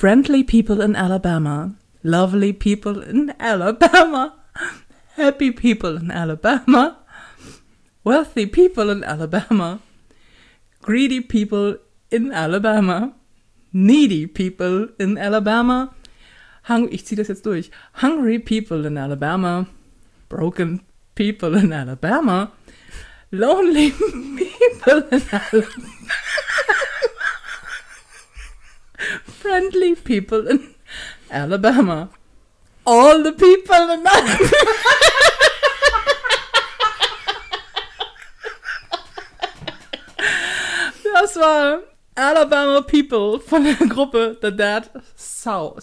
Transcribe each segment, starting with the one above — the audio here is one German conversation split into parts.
Friendly people in Alabama. Lovely people in Alabama. Happy people in Alabama. Wealthy people in Alabama. Greedy people in Alabama. Needy people in Alabama. Ich ziehe das jetzt durch. Hungry people in Alabama. Broken people in Alabama. Lonely people in Alabama. Friendly people in Alabama. All the people in Alabama. Das war Alabama People von der Gruppe The Dead South.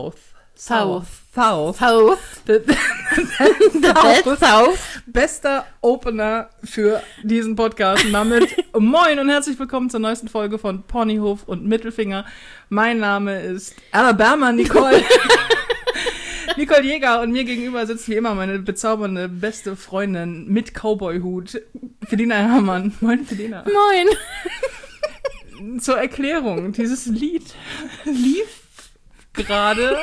The Dead South. Bester Opener für diesen Podcast. Und damit moin und herzlich willkommen zur neuesten Folge von Ponyhof und Mittelfinger. Mein Name ist Alabama Nicole. Nicole Jäger und mir gegenüber sitzt wie immer meine bezaubernde beste Freundin mit Cowboy-Hut, Felina Herrmann. Moin, Felina. Moin. Zur Erklärung, dieses Lied lief gerade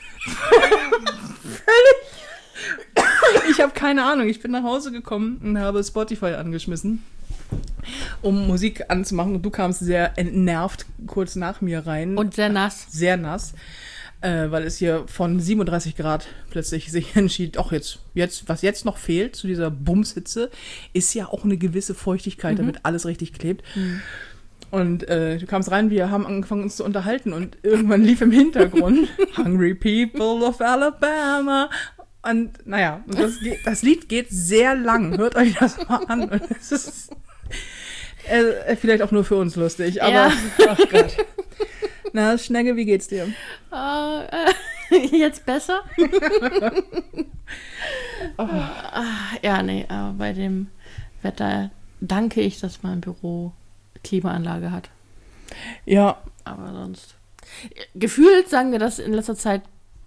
völlig. Ich habe keine Ahnung. Ich bin nach Hause gekommen und habe Spotify angeschmissen, um Musik anzumachen. Und du kamst sehr entnervt kurz nach mir rein. Und sehr nass. Sehr nass. Weil es hier von 37 Grad plötzlich sich entschied, was jetzt noch fehlt zu dieser Bumshitze, ist ja auch eine gewisse Feuchtigkeit, damit alles richtig klebt. Und du kamst rein, wir haben angefangen uns zu unterhalten und irgendwann lief im Hintergrund Hungry People of Alabama. Und naja, das Lied geht sehr lang. Hört euch das mal an. Und es ist vielleicht auch nur für uns lustig, aber ja. Ach Gott. Na, Schnegge, wie geht's dir? Jetzt besser? Ja, nee, aber bei dem Wetter danke ich, dass mein Büro Klimaanlage hat. Ja. Aber sonst. Gefühlt sagen wir das in letzter Zeit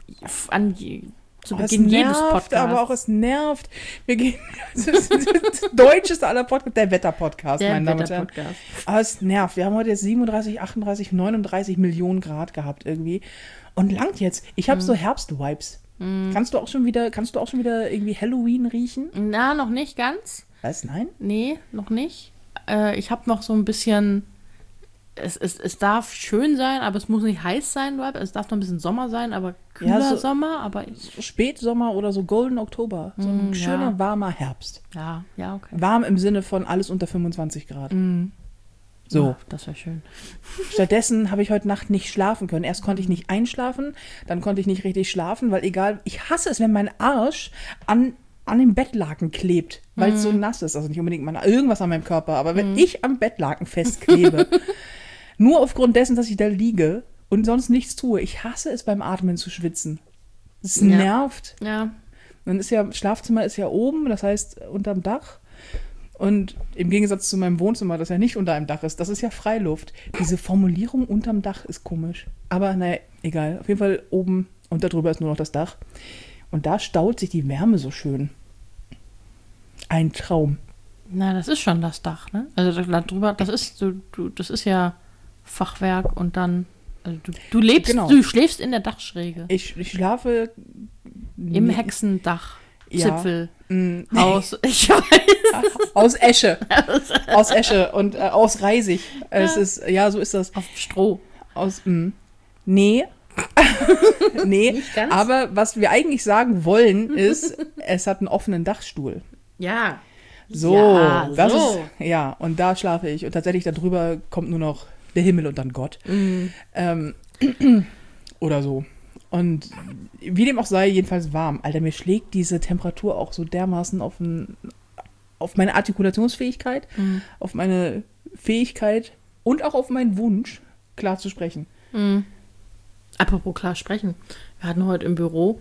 zu Beginn jedes Podcasts. Aber auch es nervt. Wir gehen. Das deutscheste aller Podcasts, der Wetter-Podcast, meine Damen und Herren. Aber es nervt. Wir haben heute jetzt 37, 38, 39 Millionen Grad gehabt irgendwie. Und langt jetzt. Ich habe so Herbst-Vibes. Kannst du auch schon wieder irgendwie Halloween riechen? Na, noch nicht ganz. Was? Nein? Nee, noch nicht. Ich habe noch so ein bisschen, es darf schön sein, aber es muss nicht heiß sein, es darf noch ein bisschen Sommer sein, aber kühler so Sommer, aber Spätsommer oder so Golden Oktober, so ein schöner, warmer Herbst. Ja, okay. Warm im Sinne von alles unter 25 Grad. So. Ja, das wäre schön. Stattdessen habe ich heute Nacht nicht schlafen können. Erst konnte ich nicht einschlafen, dann konnte ich nicht richtig schlafen, weil ich hasse es, wenn mein Arsch an dem Bettlaken klebt, weil es so nass ist. Also nicht unbedingt irgendwas an meinem Körper, aber wenn ich am Bettlaken festklebe, nur aufgrund dessen, dass ich da liege und sonst nichts tue, ich hasse es beim Atmen zu schwitzen. Es nervt. Ja. Dann Schlafzimmer ist ja oben, das heißt unterm Dach. Und im Gegensatz zu meinem Wohnzimmer, das ja nicht unter einem Dach ist, das ist ja Freiluft. Diese Formulierung unterm Dach ist komisch. Aber naja, egal. Auf jeden Fall oben und darüber ist nur noch das Dach. Und da staut sich die Wärme so schön. Ein Traum. Na, das ist schon das Dach, ne? Also darüber, das ist ja Fachwerk und dann, also du lebst, genau. Du schläfst in der Dachschräge. Ich schlafe im Hexendachzipfel. Ja. Aus, ich weiß. Aus Esche. Aus Esche und aus Reisig. Es ist, ja, so ist das. Auf Stroh. Nee, aber was wir eigentlich sagen wollen, ist, es hat einen offenen Dachstuhl. Ja. Das ist, und da schlafe ich. Und tatsächlich darüber kommt nur noch der Himmel und dann Gott. Oder so. Und wie dem auch sei, jedenfalls warm. Alter, mir schlägt diese Temperatur auch so dermaßen auf meine Artikulationsfähigkeit, auf meine Fähigkeit und auch auf meinen Wunsch, klar zu sprechen. Apropos klar sprechen. Wir hatten heute im Büro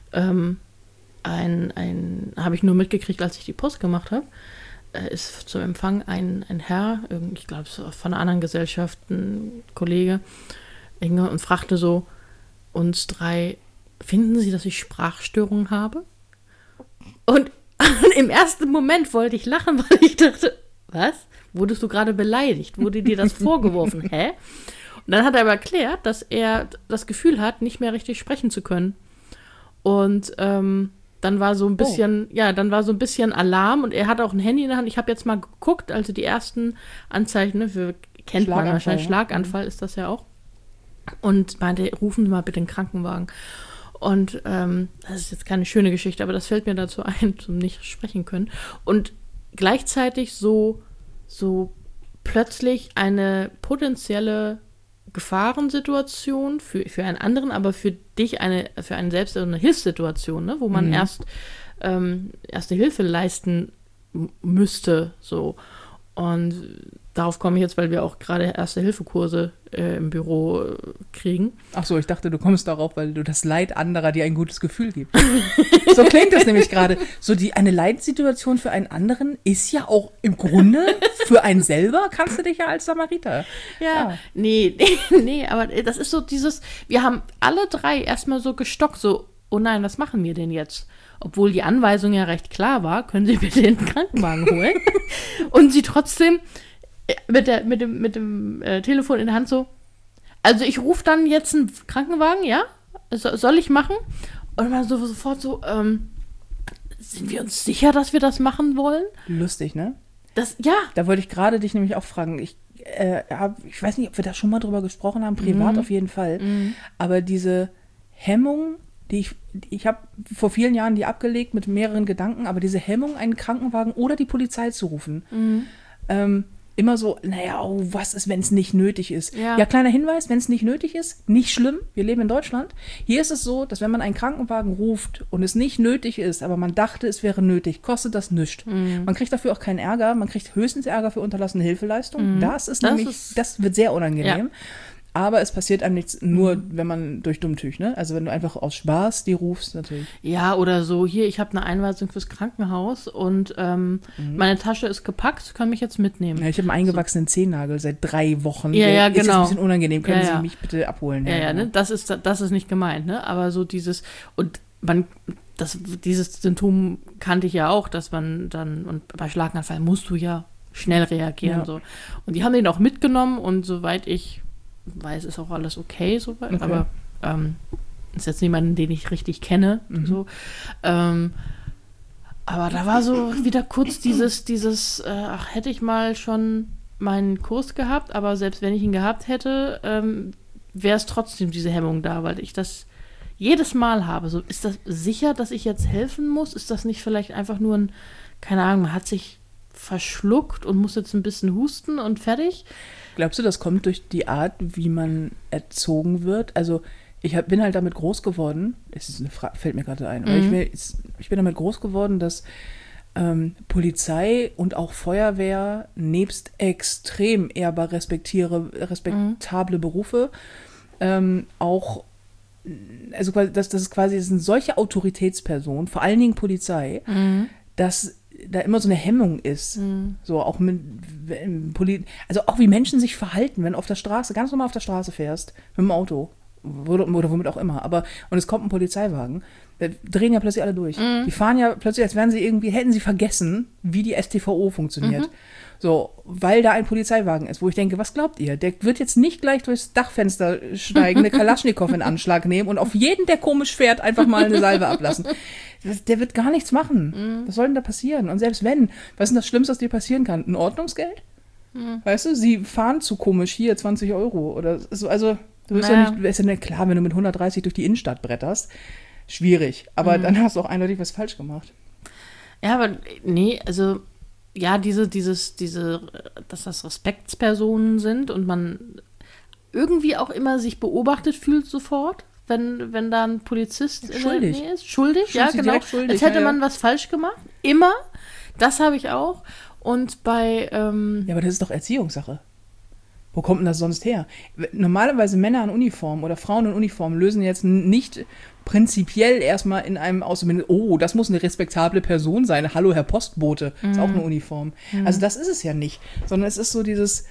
habe ich nur mitgekriegt, als ich die Post gemacht habe, ist zum Empfang ein Herr, ich glaube von einer anderen Gesellschaft, ein Kollege, und fragte so uns drei, finden Sie, dass ich Sprachstörungen habe? Und im ersten Moment wollte ich lachen, weil ich dachte, was? Wurdest du gerade beleidigt? Wurde dir das vorgeworfen? Hä? Und Und dann hat er aber erklärt, dass er das Gefühl hat, nicht mehr richtig sprechen zu können. Und dann war so ein bisschen, Alarm und er hat auch ein Handy in der Hand. Ich habe jetzt mal geguckt, also die ersten Anzeichen, ne, kennt man wahrscheinlich, Schlaganfall ist das ja auch. Und meinte, rufen Sie mal bitte den Krankenwagen. Und das ist jetzt keine schöne Geschichte, aber das fällt mir dazu ein, zum nicht sprechen können. Und gleichzeitig so plötzlich eine potenzielle Gefahrensituation für einen anderen, aber für dich für einen selbst eine Hilfssituation, ne, wo man erste Hilfe leisten müsste, so. Und darauf komme ich jetzt, weil wir auch gerade Erste-Hilfe-Kurse im Büro kriegen. Ach so, ich dachte, du kommst darauf, weil du das Leid anderer dir ein gutes Gefühl gibst. So klingt das nämlich gerade. So eine Leidsituation für einen anderen ist ja auch im Grunde für einen selber, kannst du dich ja als Samariter. Ja. Nee, aber das ist so wir haben alle drei erstmal so gestockt, so, oh nein, was machen wir denn jetzt? Obwohl die Anweisung ja recht klar war, können Sie bitte den Krankenwagen holen. Und sie trotzdem mit dem Telefon in der Hand so, also ich rufe dann jetzt einen Krankenwagen, ja? Soll ich machen? Und man sofort so, sind wir uns sicher, dass wir das machen wollen? Lustig, ne? Ja. Da wollte ich gerade dich nämlich auch fragen. Ich weiß nicht, ob wir da schon mal drüber gesprochen haben, privat auf jeden Fall. Aber diese Hemmung, ich habe vor vielen Jahren die abgelegt mit mehreren Gedanken, aber diese Hemmung, einen Krankenwagen oder die Polizei zu rufen, immer so, was ist, wenn es nicht nötig ist? Ja, kleiner Hinweis, wenn es nicht nötig ist, nicht schlimm, wir leben in Deutschland. Hier ist es so, dass wenn man einen Krankenwagen ruft und es nicht nötig ist, aber man dachte, es wäre nötig, kostet das nichts. Man kriegt dafür auch keinen Ärger, man kriegt höchstens Ärger für unterlassene Hilfeleistung. Das wird sehr unangenehm. Ja. Aber es passiert einem nichts, nur wenn man durch Dummtüch, ne? Also wenn du einfach aus Spaß die rufst, natürlich. Ja, oder so, hier, ich habe eine Einweisung fürs Krankenhaus und meine Tasche ist gepackt, können mich jetzt mitnehmen. Ja, ich habe einen eingewachsenen Zehennagel seit 3 Wochen. Ja, Ist jetzt genau. ein bisschen unangenehm, können Sie mich bitte abholen? Ja, ne? Das ist nicht gemeint, ne? Aber so dieses, und dieses Symptom kannte ich ja auch, dass man dann, und bei Schlaganfall musst du ja schnell reagieren. So. Und die haben den auch mitgenommen und soweit ich weiß, ist auch alles okay, soweit, okay. Aber ist jetzt niemand, den ich richtig kenne. So. Aber da war so wieder kurz dieses hätte ich mal schon meinen Kurs gehabt, aber selbst wenn ich ihn gehabt hätte, wäre es trotzdem diese Hemmung da, weil ich das jedes Mal habe. So, ist das sicher, dass ich jetzt helfen muss? Ist das nicht vielleicht einfach nur keine Ahnung, man hat sich verschluckt und muss jetzt ein bisschen husten und fertig? Glaubst du, das kommt durch die Art, wie man erzogen wird? Also ich bin halt damit groß geworden, fällt mir gerade ein, aber ich bin damit groß geworden, dass Polizei und auch Feuerwehr nebst extrem ehrbar respektable Berufe auch, also das sind solche Autoritätspersonen, vor allen Dingen Polizei, dass da immer so eine Hemmung ist. So auch also auch wie Menschen sich verhalten, wenn du ganz normal auf der Straße fährst, mit dem Auto oder womit auch immer, und es kommt ein Polizeiwagen, da drehen ja plötzlich alle durch. Die fahren ja plötzlich, als hätten sie vergessen, wie die StVO funktioniert. So, weil da ein Polizeiwagen ist, wo ich denke, was glaubt ihr? Der wird jetzt nicht gleich durchs Dachfenster steigen, eine Kalaschnikow in Anschlag nehmen und auf jeden, der komisch fährt, einfach mal eine Salve ablassen. Der wird gar nichts machen. Was soll denn da passieren? Und selbst wenn, was ist denn das Schlimmste, was dir passieren kann? Ein Ordnungsgeld? Weißt du, sie fahren zu komisch, hier 20 Euro oder so, also du bist ist ja nicht klar, wenn du mit 130 durch die Innenstadt bretterst, schwierig, aber dann hast du auch eindeutig was falsch gemacht. Ja, aber nee, also ja, dass das Respektspersonen sind und man irgendwie auch immer sich beobachtet fühlt sofort, wenn da ein Polizist in der Nähe ist. Schuldig, ja, genau. Als hätte man was falsch gemacht. Immer. Das habe ich auch. Und bei ja, aber das ist doch Erziehungssache. Wo kommt denn das sonst her? Normalerweise Männer in Uniform oder Frauen in Uniform lösen jetzt nicht prinzipiell erstmal in einem aus, das muss eine respektable Person sein. Hallo, Herr Postbote, ist auch eine Uniform. Also das ist es ja nicht, sondern es ist so dieses,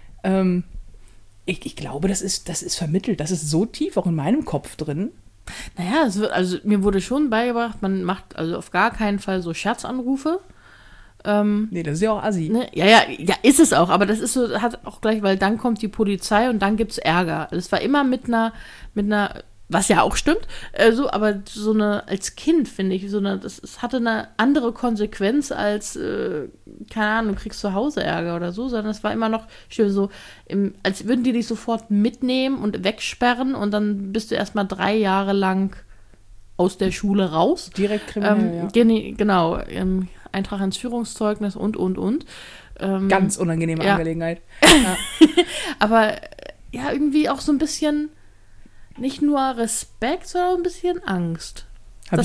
ich glaube, das ist vermittelt, das ist so tief auch in meinem Kopf drin. Naja, mir wurde schon beigebracht, man macht also auf gar keinen Fall so Scherzanrufe. Nee, das ist ja auch assi. Ne? Ja, ist es auch, aber das ist so, hat auch gleich, weil dann kommt die Polizei und dann gibt's Ärger. Das war immer mit einer, was ja auch stimmt, aber so eine, als Kind, finde ich, es hatte eine andere Konsequenz als, keine Ahnung, du kriegst zu Hause Ärger oder so, sondern es war immer noch so, als würden die dich sofort mitnehmen und wegsperren und dann bist du erstmal 3 Jahre lang aus der Schule raus. Direkt kriminell, Genau, Eintrag ins Führungszeugnis und. Ganz unangenehme Angelegenheit. Ja. Aber ja, irgendwie auch so ein bisschen nicht nur Respekt, sondern auch ein bisschen Angst. Habe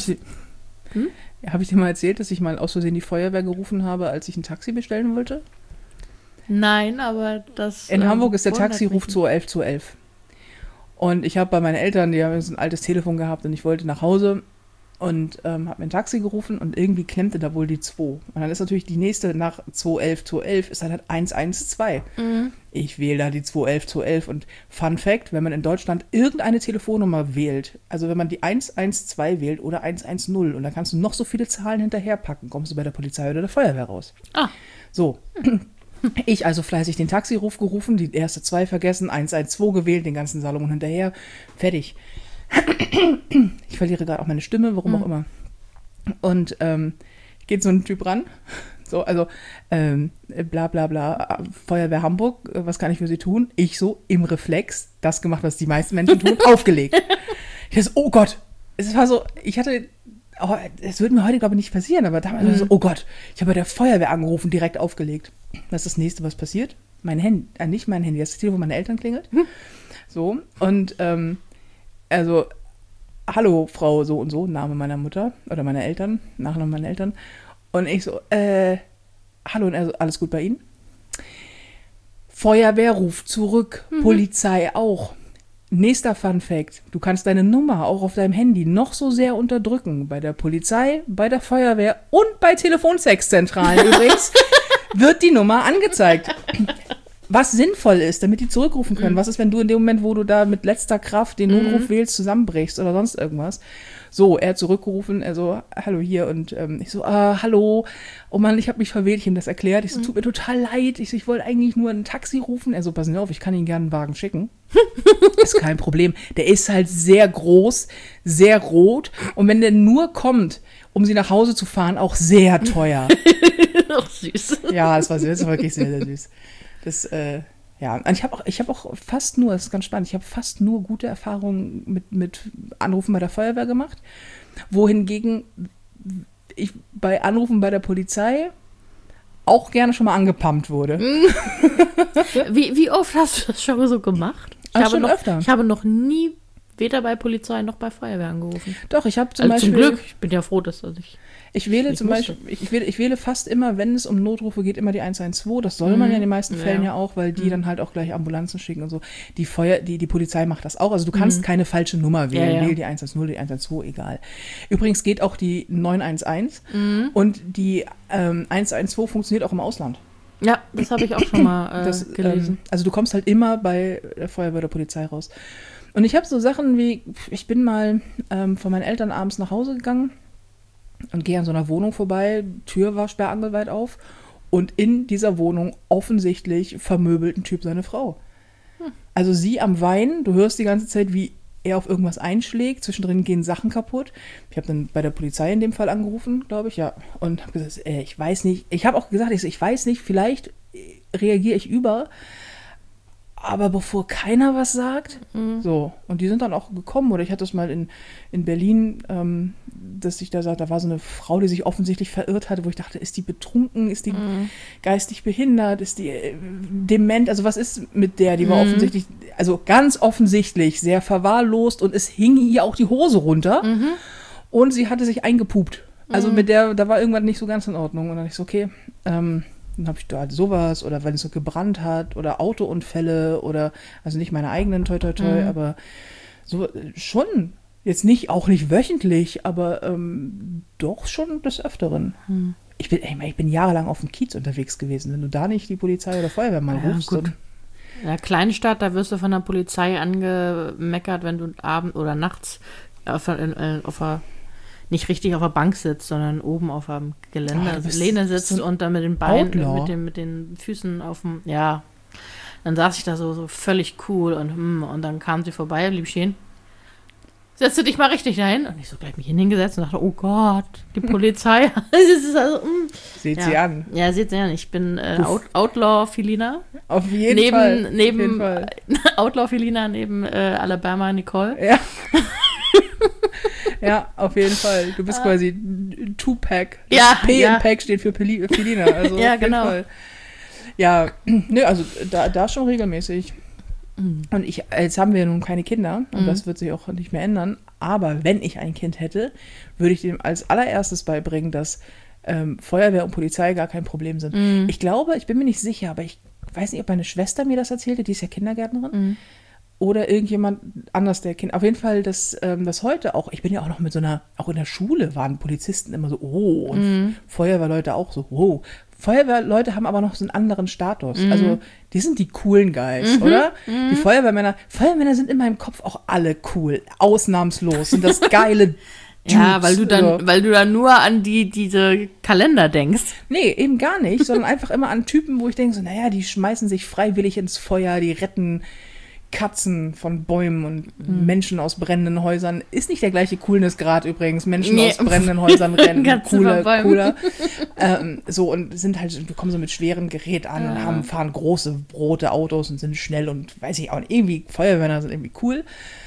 ich dir mal erzählt, dass ich mal aus Versehen die Feuerwehr gerufen habe, als ich ein Taxi bestellen wollte? Nein, aber das... In Hamburg ist der Taxiruf 211 211. Und ich habe bei meinen Eltern, die haben so ein altes Telefon gehabt und ich wollte nach Hause und habe mir ein Taxi gerufen und irgendwie klemmte da wohl die 2. Und dann ist natürlich die nächste nach 211 211 ist dann halt 112. Ich wähle da die 211 211 und Fun Fact, wenn man in Deutschland irgendeine Telefonnummer wählt, also wenn man die 112 wählt oder 110 und dann kannst du noch so viele Zahlen hinterherpacken, kommst du bei der Polizei oder der Feuerwehr raus. So. Ich also fleißig den Taxiruf gerufen, die erste 2 vergessen, 112 gewählt, den ganzen Salomon hinterher, fertig. Ich verliere gerade auch meine Stimme, warum auch immer. Und geht so ein Typ ran, so, also bla bla bla, Feuerwehr Hamburg, was kann ich für Sie tun? Ich so im Reflex, das gemacht, was die meisten Menschen tun, aufgelegt. Ich so, oh Gott, es war so, es würde mir heute, glaube ich, nicht passieren, aber damals war so, oh Gott, ich habe bei der Feuerwehr angerufen, direkt aufgelegt. Was ist das Nächste, was passiert? Mein Handy, nicht mein Handy, das Telefon meiner Eltern klingelt. So, und also, hallo, Frau so und so, Name meiner Mutter oder meiner Eltern, Nachname meiner Eltern. Und ich so, hallo, und er so, alles gut bei Ihnen? Feuerwehr ruft zurück, Polizei auch. Nächster Fun Fact, du kannst deine Nummer auch auf deinem Handy noch so sehr unterdrücken. Bei der Polizei, bei der Feuerwehr und bei Telefonsexzentralen übrigens wird die Nummer angezeigt. Was sinnvoll ist, damit die zurückrufen können. Was ist, wenn du in dem Moment, wo du da mit letzter Kraft den Notruf wählst, zusammenbrichst oder sonst irgendwas? So, er hat zurückgerufen, er so, hallo hier und ich so, hallo, oh Mann, ich habe mich verwählt, ich ihm das erklärt. Ich so, tut mir total leid, ich wollte eigentlich nur ein Taxi rufen. Er so, passen Sie auf, ich kann Ihnen gerne einen Wagen schicken. Ist kein Problem. Der ist halt sehr groß, sehr rot und wenn der nur kommt, um Sie nach Hause zu fahren, auch sehr teuer. Ach, süß. Ja, das war wirklich sehr, sehr süß. Das, ja, und ich habe auch fast nur, das ist ganz spannend, ich habe fast nur gute Erfahrungen mit Anrufen bei der Feuerwehr gemacht, wohingegen ich bei Anrufen bei der Polizei auch gerne schon mal angepumpt wurde. Wie oft hast du das schon so gemacht? Ich habe noch nie weder bei Polizei noch bei Feuerwehr angerufen. Doch, ich habe zum Beispiel... Zum Glück, ich bin ja froh, dass ich wähle zum Beispiel, ich wähle fast immer, wenn es um Notrufe geht, immer die 112. Das soll man ja in den meisten Fällen ja auch, weil die dann halt auch gleich Ambulanzen schicken und so. Die Polizei macht das auch. Also du kannst keine falsche Nummer wählen. Ja. Wähl die 110, die 112, egal. Übrigens geht auch die 911 und die 112 funktioniert auch im Ausland. Ja, das habe ich auch schon mal gelesen. Also du kommst halt immer bei der Feuerwehr oder Polizei raus. Und ich habe so Sachen wie, ich bin mal von meinen Eltern abends nach Hause gegangen und gehe an so einer Wohnung vorbei, Tür war sperrangelweit auf und in dieser Wohnung offensichtlich vermöbelt ein Typ seine Frau. Also sie am Weinen, du hörst die ganze Zeit, wie er auf irgendwas einschlägt, zwischendrin gehen Sachen kaputt. Ich habe dann bei der Polizei in dem Fall angerufen, glaube ich, ja, und habe gesagt, ich weiß nicht, ich habe auch gesagt, ich weiß nicht, vielleicht reagiere ich über, aber bevor keiner was sagt, so. Und die sind dann auch gekommen. Oder ich hatte das mal in Berlin, dass ich da sagte, da war so eine Frau, die sich offensichtlich verirrt hatte, wo ich dachte, ist die betrunken, ist die geistig behindert, ist die dement? Also was ist mit der? Die war offensichtlich, also ganz offensichtlich sehr verwahrlost und es hing ihr auch die Hose runter. Und sie hatte sich eingepupt. Also mit der, da war irgendwann nicht so ganz in Ordnung. Und dann dachte ich so, okay, dann habe ich da halt sowas oder wenn es so gebrannt hat oder Autounfälle oder, also nicht meine eigenen, toi, toi, toi, aber so schon, jetzt auch nicht wöchentlich, aber doch schon des Öfteren. Ich bin jahrelang auf dem Kiez unterwegs gewesen, wenn du da nicht die Polizei oder Feuerwehr mal rufst. Gut. Ja, Kleinstadt, da wirst du von der Polizei angemeckert, wenn du abends oder nachts nicht richtig auf der Bank sitzt, sondern oben auf einem Geländer, Lehne sitzt so und dann mit den Beinen, Outlaw. mit den Füßen auf dem, ja. Dann saß ich da so völlig cool und dann kam sie vorbei, blieb stehen. Setze dich mal richtig dahin. Und ich so gleich mich hingesetzt und dachte, oh Gott, die Polizei. Das ist also, Seht sie an. Ja, seht sie an. Ich bin Outlaw-Felina. Auf jeden Fall. Auf Neben jeden Fall. Outlaw-Felina neben Alabama Nicole. Ja. Ja, auf jeden Fall. Du bist quasi Two-Pack. Das Ja, P ja. in Pack steht für Felina. Also Ja, auf jeden genau. Fall. Ja, nö, also da schon regelmäßig. Und jetzt haben wir nun keine Kinder und das wird sich auch nicht mehr ändern. Aber wenn ich ein Kind hätte, würde ich dem als allererstes beibringen, dass Feuerwehr und Polizei gar kein Problem sind. Ich glaube, ich bin mir nicht sicher, aber ich weiß nicht, ob meine Schwester mir das erzählte, die ist ja Kindergärtnerin. Oder irgendjemand anders, der Kind. Auf jeden Fall, dass heute auch, ich bin ja auch noch mit so einer, auch in der Schule waren Polizisten immer so, oh, und Feuerwehrleute auch so, wow. Feuerwehrleute haben aber noch so einen anderen Status. Also, die sind die coolen Guys, oder? Die Feuerwehrmänner sind in meinem Kopf auch alle cool, ausnahmslos. Und das geile Ja, Dudes, weil du dann nur an diese Kalender denkst. Nee, eben gar nicht, sondern einfach immer an Typen, wo ich denke so, naja, die schmeißen sich freiwillig ins Feuer, die retten Katzen von Bäumen und Menschen aus brennenden Häusern. Ist nicht der gleiche Coolness-Grad übrigens. Menschen aus brennenden Häusern rennen. Katzen von Bäumen. Cooler. So, und sind halt, du kommst so mit schwerem Gerät an und fahren große, rote Autos und sind schnell und weiß ich auch nicht, irgendwie Feuerwehrmänner sind irgendwie cool.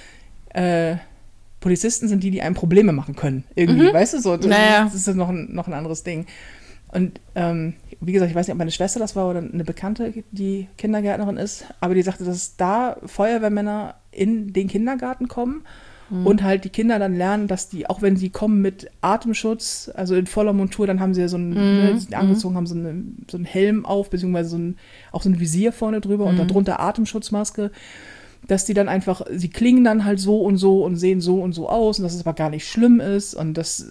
Polizisten sind die einem Probleme machen können. Irgendwie, weißt du so? Das ist noch ein anderes Ding. Und wie gesagt, ich weiß nicht, ob meine Schwester das war oder eine Bekannte, die Kindergärtnerin ist, aber die sagte, dass da Feuerwehrmänner in den Kindergarten kommen und halt die Kinder dann lernen, dass die, auch wenn sie kommen mit Atemschutz, also in voller Montur, dann haben sie ja so einen, sind angezogen, haben so einen Helm auf, beziehungsweise auch so ein Visier vorne drüber und darunter Atemschutzmaske, dass die dann einfach, sie klingen dann halt so und sehen so und so aus und dass es aber gar nicht schlimm ist und dass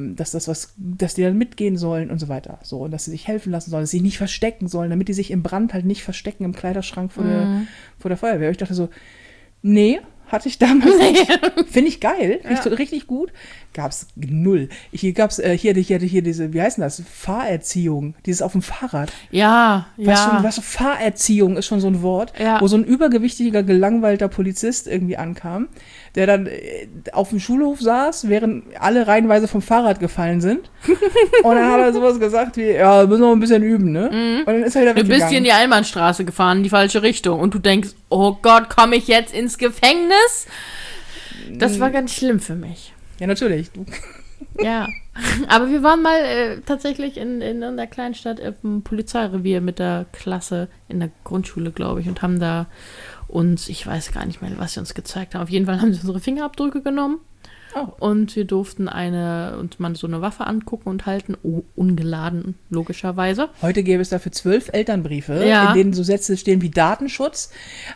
die dann mitgehen sollen und so weiter. So, und dass sie sich helfen lassen sollen, dass sie sich nicht verstecken sollen, damit die sich im Brand halt nicht verstecken im Kleiderschrank vor der Feuerwehr. Ich dachte so, nee, hatte ich damals nicht. Finde ich geil, finde ich richtig gut. Gab's null. Hier hatte diese, wie heißt denn das? Fahrerziehung, dieses auf dem Fahrrad. Ja, Was so Fahrerziehung ist schon so ein Wort, wo so ein übergewichtiger, gelangweilter Polizist irgendwie ankam, der dann auf dem Schulhof saß, während alle reihenweise vom Fahrrad gefallen sind. Und dann hat er sowas gesagt wie, ja, wir müssen noch ein bisschen üben, ne? Und dann ist er wieder Du weggegangen. bist hier in die Einbahnstraße gefahren, in die falsche Richtung. Und du denkst, oh Gott, komme ich jetzt ins Gefängnis? Das war ganz schlimm für mich. Ja, natürlich. Ja, aber wir waren mal tatsächlich in einer kleinen Stadt im Polizeirevier mit der Klasse in der Grundschule, glaube ich, und haben da uns, ich weiß gar nicht mehr, was sie uns gezeigt haben. Auf jeden Fall haben sie unsere Fingerabdrücke genommen. Oh. Und wir durften uns mal so eine Waffe angucken und halten, ungeladen, logischerweise. Heute gäbe es dafür 12 Elternbriefe, Ja. in denen so Sätze stehen wie Datenschutz.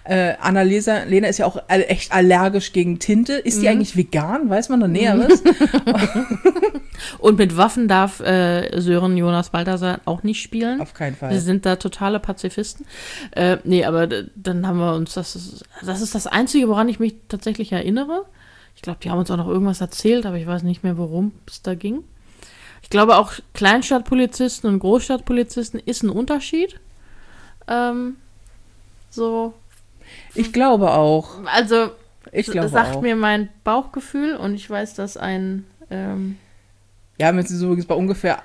Lena ist ja auch echt allergisch gegen Tinte. Ist die eigentlich vegan? Weiß man noch Näheres? Und mit Waffen darf Sören Jonas Balthasar auch nicht spielen. Auf keinen Fall. Wir sind da totale Pazifisten. Nee, aber dann haben wir uns, das ist das Einzige, woran ich mich tatsächlich erinnere. Ich glaube, die haben uns auch noch irgendwas erzählt, aber ich weiß nicht mehr, worum es da ging. Ich glaube, auch Kleinstadtpolizisten und Großstadtpolizisten ist ein Unterschied. So. Ich glaube auch. Also, Sagt sagt mir mein Bauchgefühl und ich weiß, dass ein Ja, wir sind übrigens bei ungefähr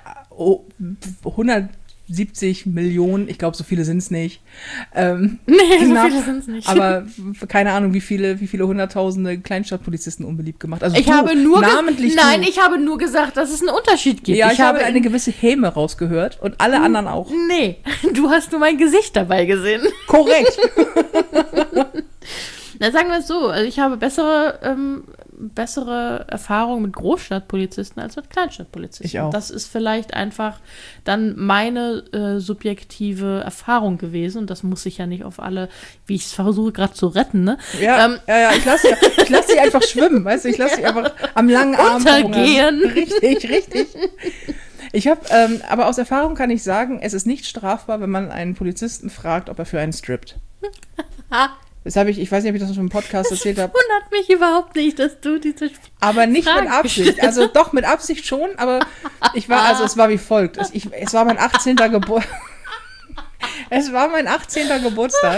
170 Millionen, ich glaube, so viele sind es nicht. Nee, knapp, so viele sind es nicht. Aber keine Ahnung, wie viele hunderttausende Kleinstadtpolizisten unbeliebt gemacht. Also ich habe nur gesagt, dass es einen Unterschied gibt. Ja, ich habe eine gewisse Häme rausgehört und alle anderen auch. Nee, du hast nur mein Gesicht dabei gesehen. Korrekt. Na, sagen wir es so, also ich habe bessere Erfahrungen mit Großstadtpolizisten als mit Kleinstadtpolizisten. Ich auch. Das ist vielleicht einfach dann meine subjektive Erfahrung gewesen und das muss ich ja nicht auf alle, wie ich es versuche gerade zu retten, ne? Ja, ich lasse sie einfach schwimmen, weißt du, ich lasse sie einfach am langen Arm untergehen. Richtig. Ich habe, aber aus Erfahrung kann ich sagen, es ist nicht strafbar, wenn man einen Polizisten fragt, ob er für einen strippt. Das habe ich weiß nicht, ob ich das schon im Podcast erzählt habe. Wundert mich überhaupt nicht, dass du diese Aber nicht Fragen mit Absicht. Also doch, mit Absicht schon, aber es war wie folgt. Es war mein 18. Es war mein 18. Geburtstag.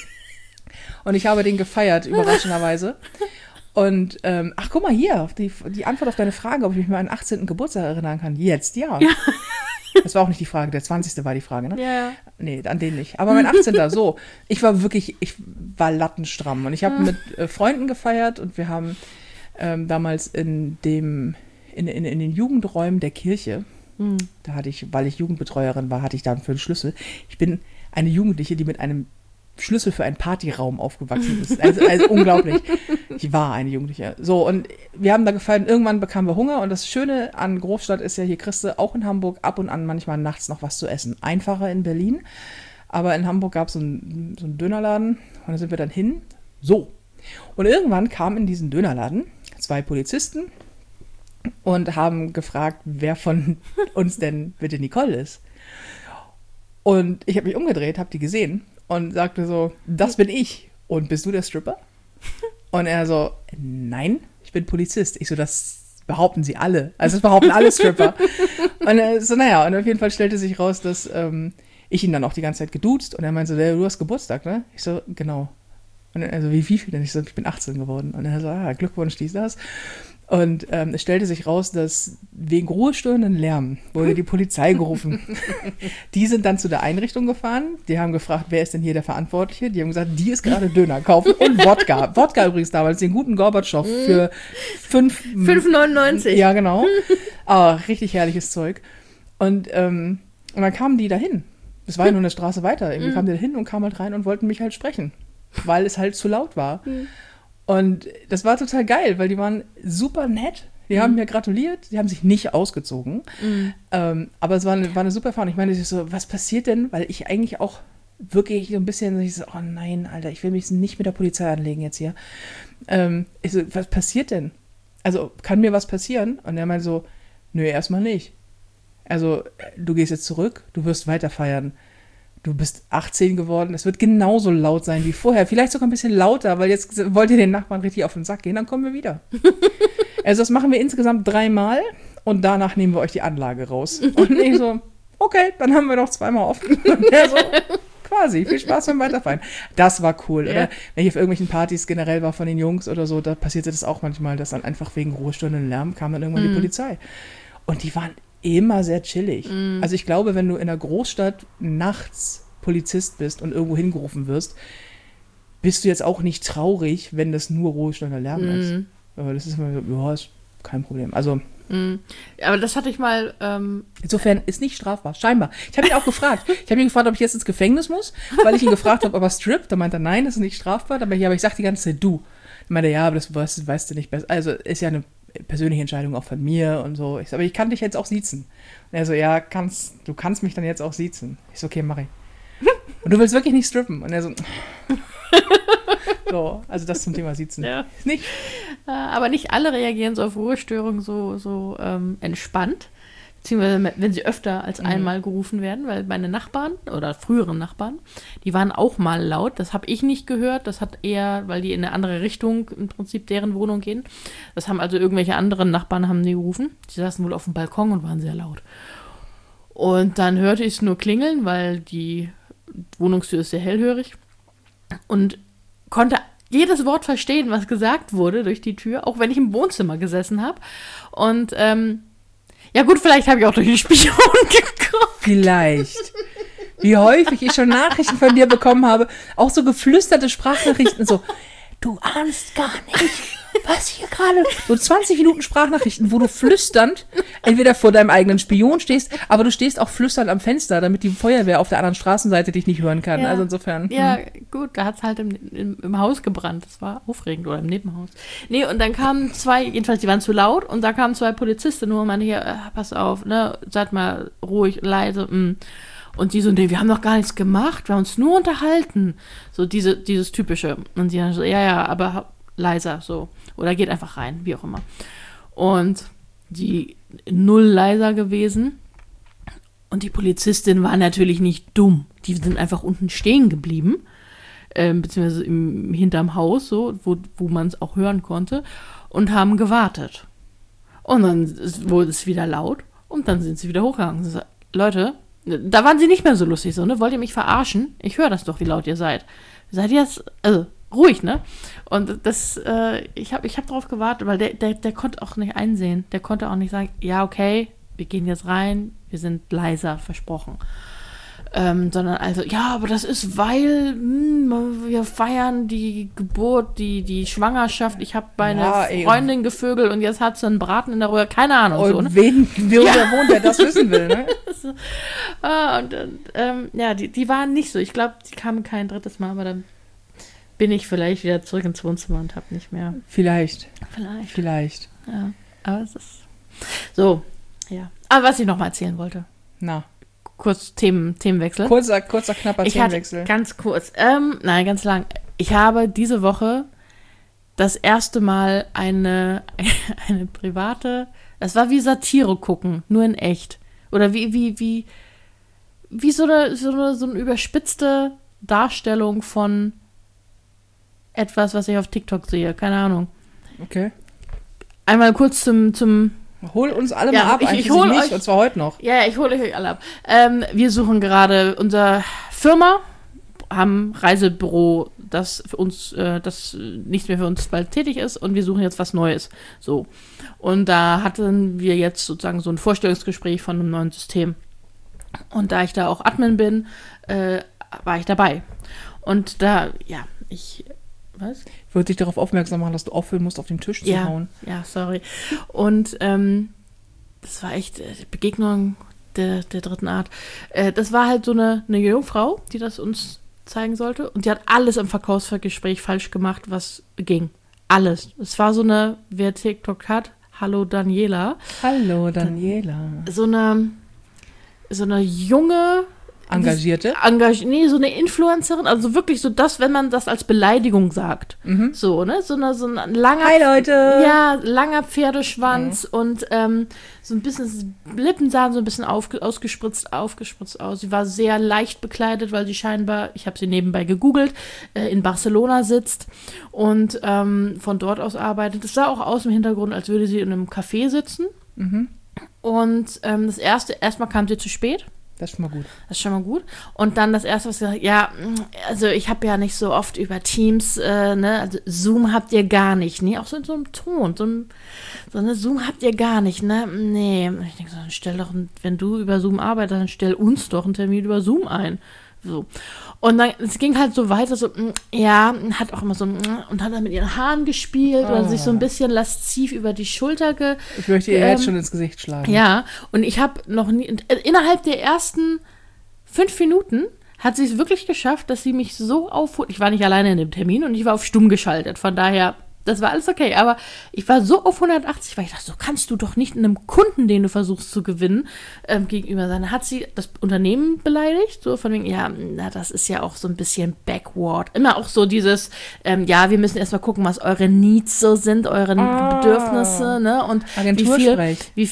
Und ich habe den gefeiert, überraschenderweise. Und, guck mal hier, die Antwort auf deine Frage, ob ich mich an meinen 18. Geburtstag erinnern kann. Jetzt, ja. Das war auch nicht die Frage, der 20. war die Frage, ne? Ja. Nee, an den nicht. Aber mein 18. so. Ich war lattenstramm. Und ich habe mit Freunden gefeiert und wir haben damals in den Jugendräumen der Kirche, da hatte ich, weil ich Jugendbetreuerin war, hatte ich dann für einen Schlüssel. Ich bin eine Jugendliche, die mit einem Schlüssel für einen Partyraum aufgewachsen ist. Also unglaublich. Ich war eine Jugendliche. So, und wir haben da gefeiert und irgendwann bekamen wir Hunger. Und das Schöne an Großstadt ist ja, hier kriegst du auch in Hamburg ab und an manchmal nachts noch was zu essen. Einfacher in Berlin. Aber in Hamburg gab es so einen Dönerladen und da sind wir dann hin. So. Und irgendwann kamen in diesen Dönerladen 2 Polizisten und haben gefragt, wer von uns denn bitte Nicole ist. Und ich habe mich umgedreht, habe die gesehen und sagte so, das bin ich. Und bist du der Stripper? Und er so, nein, ich bin Polizist. Ich so, das behaupten sie alle. Also das behaupten alle Stripper. Und er so, naja, und auf jeden Fall stellte sich raus, dass ich ihn dann auch die ganze Zeit geduzt. Und er meinte so, du hast Geburtstag, ne? Ich so, genau. Und er so, wie viel denn? Ich so, ich bin 18 geworden. Und er so, Glückwunsch, dies, das. Und es stellte sich raus, dass wegen ruhestörenden Lärm wurde die Polizei gerufen. Die sind dann zu der Einrichtung gefahren. Die haben gefragt, wer ist denn hier der Verantwortliche? Die haben gesagt, die ist gerade Döner kaufen und Wodka. Wodka übrigens damals, den guten Gorbatschow für 5,99. Ja, genau. Richtig herrliches Zeug. Und dann kamen die dahin. Es war ja nur eine Straße weiter. Irgendwie kamen die dahin und kamen halt rein und wollten mich halt sprechen, weil es halt zu laut war. Und das war total geil, weil die waren super nett. Die haben mir gratuliert, die haben sich nicht ausgezogen. Aber es war eine super Erfahrung. Ich meine, ich so, was passiert denn? Weil ich eigentlich auch wirklich so ein bisschen, ich so, oh nein, Alter, ich will mich nicht mit der Polizei anlegen jetzt hier. Ich so, was passiert denn? Also, kann mir was passieren? Und er meinte so, nö, erstmal nicht. Also, du gehst jetzt zurück, du wirst weiter feiern. Du bist 18 geworden, es wird genauso laut sein wie vorher. Vielleicht sogar ein bisschen lauter, weil jetzt wollt ihr den Nachbarn richtig auf den Sack gehen, dann kommen wir wieder. Also das machen wir insgesamt 3-mal und danach nehmen wir euch die Anlage raus. Und ich so, okay, dann haben wir noch 2-mal offen. Und er so, quasi, viel Spaß beim Weiterfeiern. Das war cool. Ja. Oder wenn ich auf irgendwelchen Partys generell war von den Jungs oder so, da passierte das auch manchmal, dass dann einfach wegen ruhestörenden Lärm kam dann irgendwann die Polizei. Und die waren immer sehr chillig. Also ich glaube, wenn du in einer Großstadt nachts Polizist bist und irgendwo hingerufen wirst, bist du jetzt auch nicht traurig, wenn das nur ruhestörender Lärm ist. Aber das ist immer so, ja, ist kein Problem. Also aber das hatte ich mal. Insofern ist nicht strafbar, scheinbar. Ich habe ihn auch gefragt. Ich habe ihn gefragt, ob ich jetzt ins Gefängnis muss, weil ich ihn gefragt habe, ob er strippt. Da meinte er, nein, das ist nicht strafbar. Aber ich sag die ganze Zeit du. Ich meinte, ja, aber das weißt du nicht besser. Also ist ja eine persönliche Entscheidung auch von mir und so. Aber ich kann dich jetzt auch siezen. Und er so, ja, du kannst mich dann jetzt auch siezen. Ich so, okay, mach ich. Und du willst wirklich nicht strippen? Und er so, so, also das zum Thema Siezen. Ja. Nicht? Aber nicht alle reagieren so auf Ruhestörungen so entspannt. Beziehungsweise wenn sie öfter als einmal gerufen werden, weil meine Nachbarn oder früheren Nachbarn, die waren auch mal laut. Das habe ich nicht gehört. Das hat eher, weil die in eine andere Richtung im Prinzip deren Wohnung gehen. Das haben also irgendwelche anderen Nachbarn haben die gerufen. Die saßen wohl auf dem Balkon und waren sehr laut. Und dann hörte ich es nur klingeln, weil die Wohnungstür ist sehr hellhörig. Und konnte jedes Wort verstehen, was gesagt wurde durch die Tür, auch wenn ich im Wohnzimmer gesessen habe. Und ja gut, vielleicht habe ich auch durch die Spion geguckt. Vielleicht. Wie häufig ich schon Nachrichten von dir bekommen habe, auch so geflüsterte Sprachnachrichten, so, du ahnst gar nicht, was hier gerade, so 20 Minuten Sprachnachrichten, wo du flüsternd entweder vor deinem eigenen Spion stehst, aber du stehst auch flüsternd am Fenster, damit die Feuerwehr auf der anderen Straßenseite dich nicht hören kann. Ja. Also insofern. Ja, gut, da hat es halt im Haus gebrannt. Das war aufregend, oder im Nebenhaus. Nee, und dann kamen 2, jedenfalls, die waren zu laut, und da kamen 2 Polizisten nur und meinte hier, pass auf, ne, seid mal ruhig, leise, Und die so, nee, wir haben doch gar nichts gemacht, wir haben uns nur unterhalten. So dieses Typische. Und sie dann so, ja, aber leiser, so. Oder geht einfach rein, wie auch immer. Und die 0 leiser gewesen. Und die Polizistin war natürlich nicht dumm. Die sind einfach unten stehen geblieben. beziehungsweise hinterm Haus, so, wo man es auch hören konnte, und haben gewartet. Und dann wurde es wieder laut und dann sind sie wieder hochgegangen. So, Leute, da waren sie nicht mehr so lustig, so, ne? Wollt ihr mich verarschen? Ich höre das doch, wie laut ihr seid. Seid ihr jetzt, also, ruhig, ne? Und das, ich hab drauf gewartet, weil der konnte auch nicht einsehen. Der konnte auch nicht sagen, ja, okay, wir gehen jetzt rein, wir sind leiser, versprochen. Sondern also, ja, aber das ist, weil wir feiern die Geburt, die Schwangerschaft, ich habe meine Freundin gevögelt und jetzt hat sie einen Braten in der Röhre, keine Ahnung. Und so, ne? wen wohnt, der das wissen will, ne? Die waren nicht so. Ich glaube, die kamen kein drittes Mal, aber dann bin ich vielleicht wieder zurück ins Wohnzimmer und habe nicht mehr. Vielleicht. Ja, aber es ist so, ja. Aber was ich noch mal erzählen wollte. Na. Kurz Themenwechsel. Kurzer, knapper Themenwechsel. Ganz kurz. Nein, ganz lang. Ich habe diese Woche das erste Mal eine private, es war wie Satire gucken, nur in echt. Oder wie so eine überspitzte Darstellung von etwas, was ich auf TikTok sehe. Keine Ahnung. Okay. Einmal kurz zum Hol uns alle mal ab, ich hol euch, und zwar heute noch. Ja, ich hole euch alle ab. Wir suchen gerade unsere Firma, haben ein Reisebüro, das für uns, das nicht mehr für uns bald tätig ist, und wir suchen jetzt was Neues. So. Und da hatten wir jetzt sozusagen so ein Vorstellungsgespräch von einem neuen System. Und da ich da auch Admin bin, war ich dabei. Und da, ja, was? Ich würde dich darauf aufmerksam machen, dass du aufhören musst, auf den Tisch zu hauen. Ja, sorry. Und das war echt Begegnung der dritten Art. Das war halt so eine Jungfrau, die das uns zeigen sollte. Und die hat alles im Verkaufsgespräch falsch gemacht, was ging. Alles. Es war so eine, wer TikTok hat, hallo Daniela. Hallo Daniela. So eine junge... Engagierte? So eine Influencerin, also wirklich so das, wenn man das als Beleidigung sagt. Mhm. So, ne? So ein langer... Hi, Leute! Ja, langer Pferdeschwanz und so ein bisschen, Lippen sahen so ein bisschen aufgespritzt aus. Sie war sehr leicht bekleidet, weil sie scheinbar, ich habe sie nebenbei gegoogelt, in Barcelona sitzt und von dort aus arbeitet. Es sah auch aus im Hintergrund, als würde sie in einem Café sitzen. Mhm. Und erstmal kam sie zu spät. Das ist schon mal gut. Und dann das Erste, was sie gesagt, ja, also ich habe ja nicht so oft über Teams, also Zoom habt ihr gar nicht, ne? Auch so in so einem Ton, so eine Zoom habt ihr gar nicht, ne? Nee. Und ich denke so, dann stell doch, wenn du über Zoom arbeitest, dann stell uns doch einen Termin über Zoom ein. So. Und dann, es ging halt so weiter, so, ja, hat auch immer so, und hat dann mit ihren Haaren gespielt oder sich so ein bisschen lasziv über die Schulter Ich möchte ihr jetzt schon ins Gesicht schlagen. Ja, und ich habe noch nie, innerhalb der ersten 5 Minuten hat sie es wirklich geschafft, dass sie mich so aufholt. Ich war nicht alleine in dem Termin und ich war auf stumm geschaltet, von daher, das war alles okay, aber ich war so auf 180, weil ich dachte, so kannst du doch nicht einem Kunden, den du versuchst zu gewinnen, gegenüber sein. Hat sie das Unternehmen beleidigt, so von wegen, ja, na, das ist ja auch so ein bisschen backward. Immer auch so dieses, ja, wir müssen erstmal gucken, was eure Needs so sind, eure Bedürfnisse, ne, und wie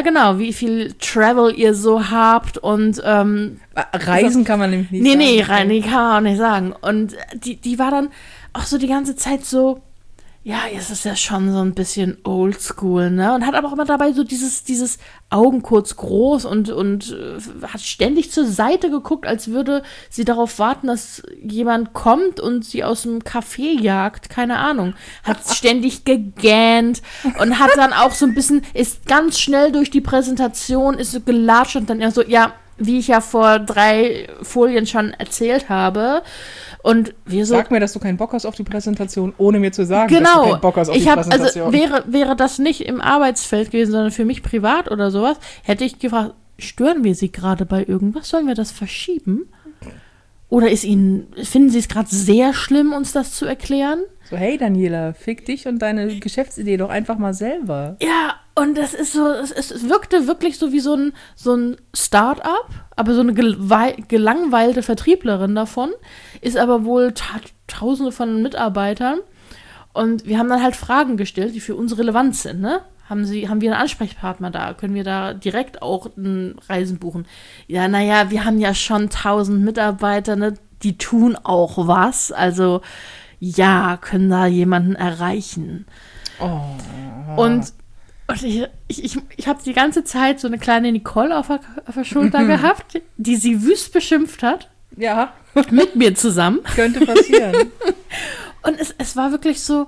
viel Travel ihr so habt und Reisen kann man nämlich nicht sagen. Nee, kann man auch nicht sagen. Und die war dann auch so die ganze Zeit so, ja, es ist ja schon so ein bisschen oldschool, ne? Und hat aber auch immer dabei so dieses Augen kurz groß und hat ständig zur Seite geguckt, als würde sie darauf warten, dass jemand kommt und sie aus dem Café jagt, keine Ahnung. Hat ständig gegähnt und hat dann auch so ein bisschen, ist ganz schnell durch die Präsentation, ist so gelatscht und dann so, ja, wie ich ja vor 3 Folien schon erzählt habe. Und wir so, sag mir, dass du keinen Bock hast auf die Präsentation, ohne mir zu sagen, genau, dass du keinen Bock hast auf die Präsentation. Also wäre das nicht im Arbeitsfeld gewesen, sondern für mich privat oder sowas, hätte ich gefragt, stören wir Sie gerade bei irgendwas? Sollen wir das verschieben? Oder finden Sie es gerade sehr schlimm, uns das zu erklären? So, hey Daniela, fick dich und deine Geschäftsidee doch einfach mal selber. Ja, und das ist so, es wirkte wirklich so wie so ein Start-up, aber so eine gelangweilte Vertrieblerin davon, ist aber wohl Tausende von Mitarbeitern. Und wir haben dann halt Fragen gestellt, die für uns relevant sind, ne? Haben wir einen Ansprechpartner da? Können wir da direkt auch ein Reisen buchen? Ja, naja, wir haben ja schon 1000 Mitarbeiter, ne? die tun auch was. Also, ja, können da jemanden erreichen. Oh. Und ich habe die ganze Zeit so eine kleine Nicole auf der Schulter gehabt, die sie wüst beschimpft hat. Ja. Mit mir zusammen. Könnte passieren. Und es war wirklich so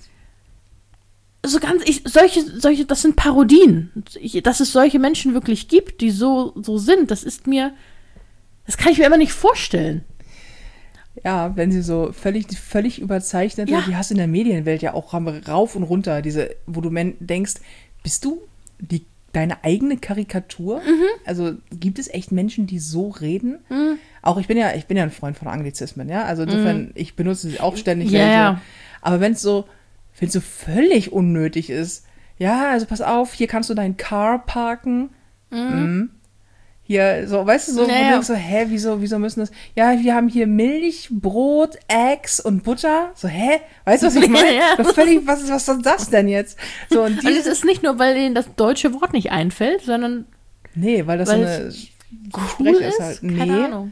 ganz, solche, das sind Parodien. Dass es solche Menschen wirklich gibt, die so sind, das kann ich mir immer nicht vorstellen. Ja, wenn sie so völlig überzeichnet, die hast du in der Medienwelt ja auch rauf und runter, wo du denkst, bist du deine eigene Karikatur? Also gibt es echt Menschen, die so reden? Auch ich bin ja ein Freund von Anglizismen, ja. Also insofern, ich benutze sie auch ständig. Ja. Aber wenn es so völlig unnötig ist, ja, also pass auf, hier kannst du dein Car parken. Hier, so, weißt du, so, wo du denkst so, wieso müssen das? Ja, wir haben hier Milch, Brot, Eggs und Butter. So, weißt du, was ich meine? Ja. Was ist das denn jetzt? So, und es ist nicht nur, weil ihnen das deutsche Wort nicht einfällt, sondern nee, weil das so eine cool ist halt. Keine Ahnung.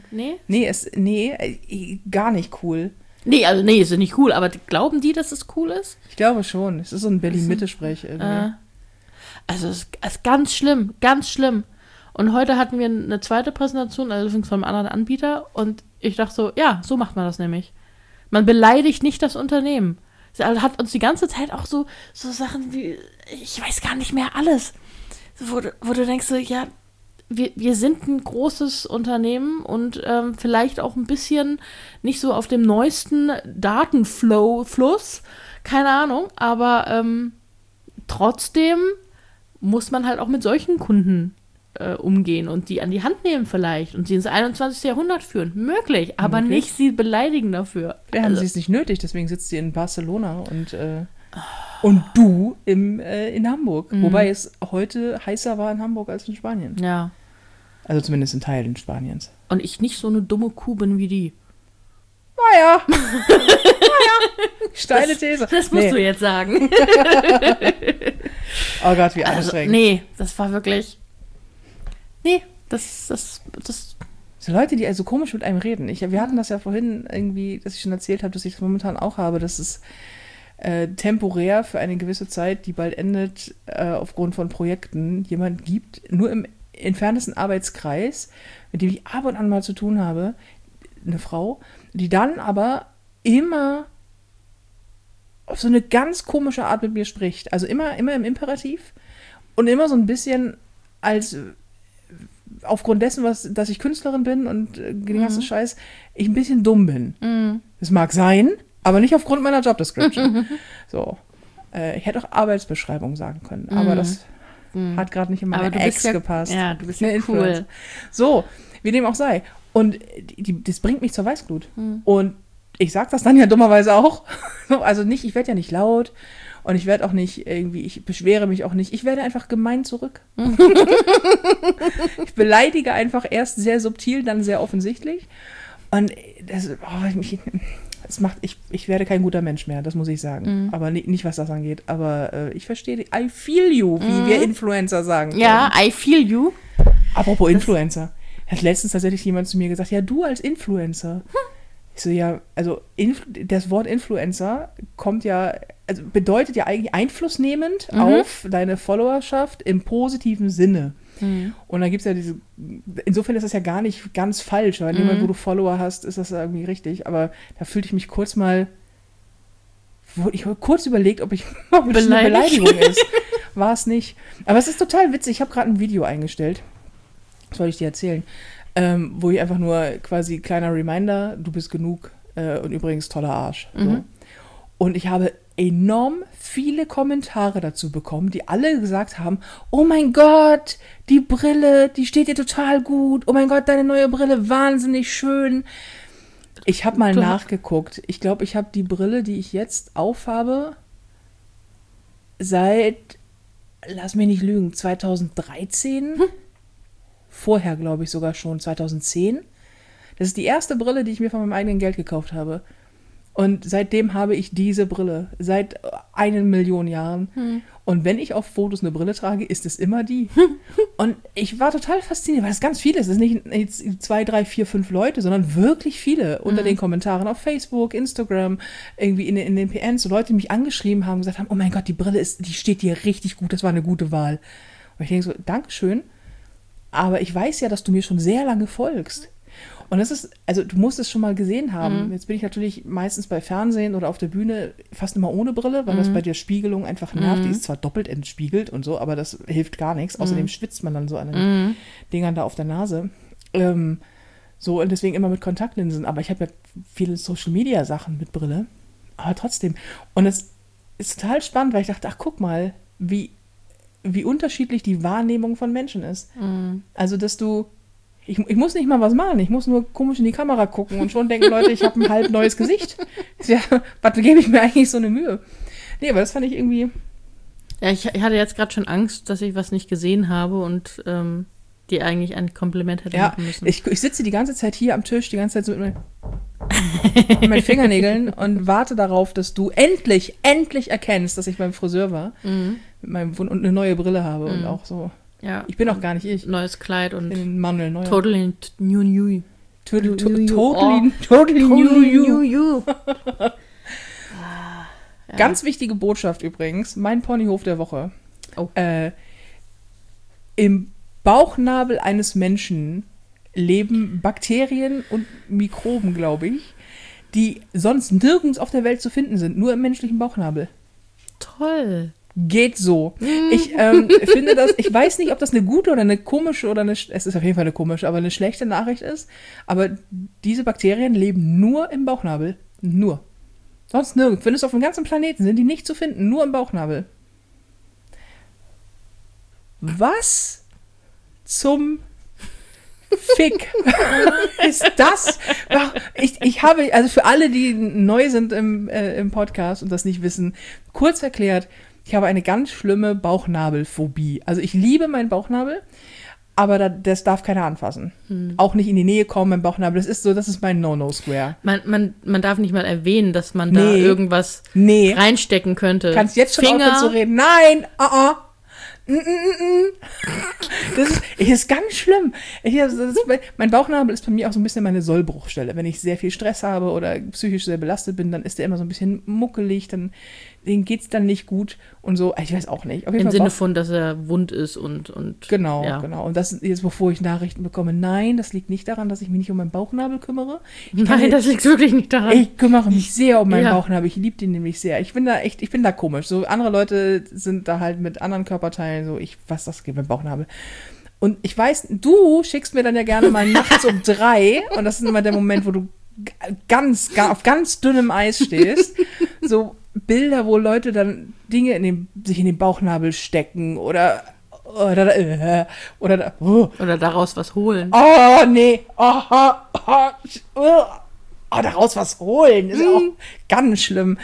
Gar nicht cool. Nee, ist nicht cool, aber glauben die, dass es cool ist? Ich glaube schon. Es ist so ein Berlin-Mitte-Sprech irgendwie. Also es ist ganz schlimm, ganz schlimm. Und heute hatten wir eine zweite Präsentation, also von einem anderen Anbieter. Und ich dachte so, ja, so macht man das nämlich. Man beleidigt nicht das Unternehmen. Sie hat uns die ganze Zeit auch so Sachen wie, ich weiß gar nicht mehr alles. Wo du denkst so, ja, wir sind ein großes Unternehmen und vielleicht auch ein bisschen nicht so auf dem neuesten Datenfluss, keine Ahnung, aber trotzdem muss man halt auch mit solchen Kunden umgehen und die an die Hand nehmen vielleicht und sie ins 21. Jahrhundert führen. Möglich, aber nicht sie beleidigen dafür. Ja, haben sie es nicht nötig, deswegen sitzt sie in Barcelona und du in Hamburg. Wobei es heute heißer war in Hamburg als in Spanien. Ja. Also zumindest in Teilen Spaniens. Und ich nicht so eine dumme Kuh bin wie die. Naja. Steile These. Das musst du jetzt sagen. Oh Gott, wie anstrengend. Nee, das war wirklich... Nee, das so Leute, die also komisch mit einem reden. Wir hatten das ja vorhin irgendwie, dass ich schon erzählt habe, dass ich das momentan auch habe, dass es temporär für eine gewisse Zeit, die bald endet, aufgrund von Projekten, jemand gibt, nur im entferntesten Arbeitskreis, mit dem ich ab und an mal zu tun habe, eine Frau, die dann aber immer auf so eine ganz komische Art mit mir spricht. Also immer im Imperativ und immer so ein bisschen als aufgrund dessen, dass ich Künstlerin bin und den ganzen Scheiß, ich ein bisschen dumm bin. Das mag sein, aber nicht aufgrund meiner Jobdescription. So. Ich hätte auch Arbeitsbeschreibung sagen können, aber das hat gerade nicht in meine Ex gepasst. Ja, du bist ja cool. So, wie dem auch sei. Und das bringt mich zur Weißglut. Und ich sag das dann ja dummerweise auch. Also ich werde ja nicht laut und ich werde auch nicht irgendwie, ich beschwere mich auch nicht. Ich werde einfach gemein zurück. Ich beleidige einfach erst sehr subtil, dann sehr offensichtlich. Und ich werde kein guter Mensch mehr, das muss ich sagen. Aber nicht, was das angeht. Aber ich verstehe, I feel you, wie wir Influencer sagen können. Ja, I feel you. Apropos Influencer. Hat letztens tatsächlich jemand zu mir gesagt, ja, du als Influencer. Ich so, ja, also das Wort Influencer bedeutet ja eigentlich einflussnehmend auf deine Followerschaft im positiven Sinne. Und dann gibt es ja insofern ist das ja gar nicht ganz falsch, weil niemand, wo du Follower hast, ist das irgendwie richtig. Aber da fühlte ich mich ich habe kurz überlegt, ob das eine Beleidigung ist. War es nicht. Aber es ist total witzig. Ich habe gerade ein Video eingestellt. Das wollte ich dir erzählen. Wo ich einfach nur quasi kleiner Reminder, du bist genug und übrigens toller Arsch. So. Und ich habe enorm viele Kommentare dazu bekommen, die alle gesagt haben, oh mein Gott, die Brille, die steht dir total gut. Oh mein Gott, deine neue Brille, wahnsinnig schön. Ich habe mal nachgeguckt. Ich glaube, ich habe die Brille, die ich jetzt aufhabe, seit, lass mich nicht lügen, 2013. Vorher, glaube ich, sogar schon 2010. Das ist die erste Brille, die ich mir von meinem eigenen Geld gekauft habe. Und seitdem habe ich diese Brille. Seit 1 Million Jahren. Und wenn ich auf Fotos eine Brille trage, ist es immer die. Und ich war total fasziniert, weil es ganz viele ist. Es ist nicht jetzt 2, 3, 4, 5 Leute, sondern wirklich viele unter den Kommentaren auf Facebook, Instagram, irgendwie in den PNs, so Leute, die mich angeschrieben haben, gesagt haben, oh mein Gott, die Brille die steht dir richtig gut, das war eine gute Wahl. Und ich denke so, Dankeschön, aber ich weiß ja, dass du mir schon sehr lange folgst. Und das ist, also du musst es schon mal gesehen haben. Jetzt bin ich natürlich meistens bei Fernsehen oder auf der Bühne fast immer ohne Brille, weil das bei der Spiegelung einfach nervt. Die ist zwar doppelt entspiegelt und so, aber das hilft gar nichts. Außerdem schwitzt man dann so an den Dingern da auf der Nase. So, und deswegen immer mit Kontaktlinsen. Aber ich habe ja viele Social-Media-Sachen mit Brille. Aber trotzdem. Und es ist total spannend, weil ich dachte, ach, guck mal, wie unterschiedlich die Wahrnehmung von Menschen ist. Also, dass du ich muss nicht mal was machen, ich muss nur komisch in die Kamera gucken und schon denken Leute, ich habe ein halb neues Gesicht. Ja, was gebe ich mir eigentlich so eine Mühe? Nee, aber das fand ich irgendwie... Ja, ich hatte jetzt gerade schon Angst, dass ich was nicht gesehen habe und dir eigentlich ein Kompliment hätte machen müssen. Ich sitze die ganze Zeit hier am Tisch, die ganze Zeit so mit meinen Fingernägeln und warte darauf, dass du endlich erkennst, dass ich beim Friseur war und eine neue Brille habe und auch so... Ja. Ich bin auch gar nicht ich. Neues Kleid und den Mandel, neuer. Totally new. Totally new you. Ganz wichtige Botschaft übrigens. Mein Ponyhof der Woche. Oh. Im Bauchnabel eines Menschen leben Bakterien und Mikroben, glaube ich, die sonst nirgends auf der Welt zu finden sind. Nur im menschlichen Bauchnabel. Toll. Geht so. Ich finde das, ich weiß nicht, ob das eine gute oder eine komische oder es ist auf jeden Fall eine komische, aber eine schlechte Nachricht ist. Aber diese Bakterien leben nur im Bauchnabel. Nur. Sonst nirgends. Findest du auf dem ganzen Planeten, sind die nicht zu finden. Nur im Bauchnabel. Was zum Fick ist das? Ich habe, also für alle, die neu sind im Podcast und das nicht wissen, kurz erklärt, ich habe eine ganz schlimme Bauchnabelphobie. Also ich liebe meinen Bauchnabel, aber das darf keiner anfassen. Auch nicht in die Nähe kommen, mein Bauchnabel. Das ist mein No-No-Square. Man darf nicht mal erwähnen, dass man da irgendwas reinstecken könnte. Kannst jetzt schon aufhören zu reden. Nein, Das ist ganz schlimm. Mein Bauchnabel ist bei mir auch so ein bisschen meine Sollbruchstelle. Wenn ich sehr viel Stress habe oder psychisch sehr belastet bin, dann ist der immer so ein bisschen muckelig, denen geht's dann nicht gut und so. Ich weiß auch nicht. Auf jeden Im Fall Sinne von, dass er wund ist und Genau, ja. genau. Und das ist jetzt, bevor ich Nachrichten bekomme. Nein, das liegt nicht daran, dass ich mich nicht um meinen Bauchnabel kümmere. Nein, das liegt wirklich nicht daran. Ich kümmere mich sehr um meinen Bauchnabel. Ich liebe den nämlich sehr. Ich bin da komisch. So andere Leute sind da halt mit anderen Körperteilen so, das geht mit Bauchnabel. Und ich weiß, du schickst mir dann ja gerne mal nachts um 3 und das ist immer der Moment, wo du auf ganz dünnem Eis stehst. So Bilder, wo Leute dann Dinge sich in den Bauchnabel stecken oder daraus was holen. Oh, nee. Daraus was holen. Ist auch ganz schlimm.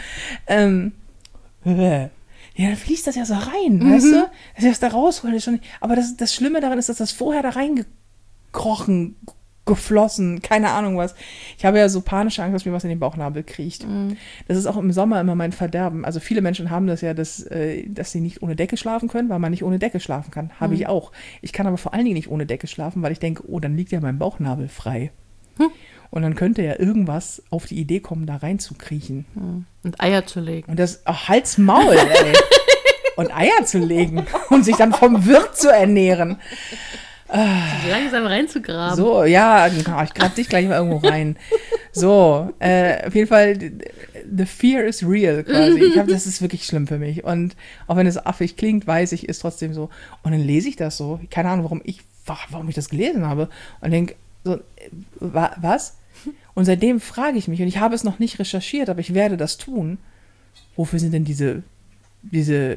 Ja, dann fließt das ja so rein, weißt du? Dass ich das da rausholen ist schon. Aber das Schlimme daran ist, dass das vorher da reingekrochen, geflossen, keine Ahnung was. Ich habe ja so panische Angst, dass mir was in den Bauchnabel kriecht. Das ist auch im Sommer immer mein Verderben. Also viele Menschen haben das ja, dass sie nicht ohne Decke schlafen können, weil man nicht ohne Decke schlafen kann. Habe ich auch. Ich kann aber vor allen Dingen nicht ohne Decke schlafen, weil ich denke, oh, dann liegt ja mein Bauchnabel frei. Und dann könnte ja irgendwas auf die Idee kommen, da reinzukriechen. Und Eier zu legen. Und das, Hals, Maul, ey. Und Eier zu legen. Und sich dann vom Wirt zu ernähren. Langsam reinzugraben. So, ja, ich grab dich gleich mal irgendwo rein. So, auf jeden Fall, the fear is real quasi. Das ist wirklich schlimm für mich. Und auch wenn es affig klingt, weiß ich, ist trotzdem so. Und dann lese ich das so. Keine Ahnung, warum ich das gelesen habe. Und denke, so, was? Und seitdem frage ich mich, und ich habe es noch nicht recherchiert, aber ich werde das tun. Wofür sind denn diese die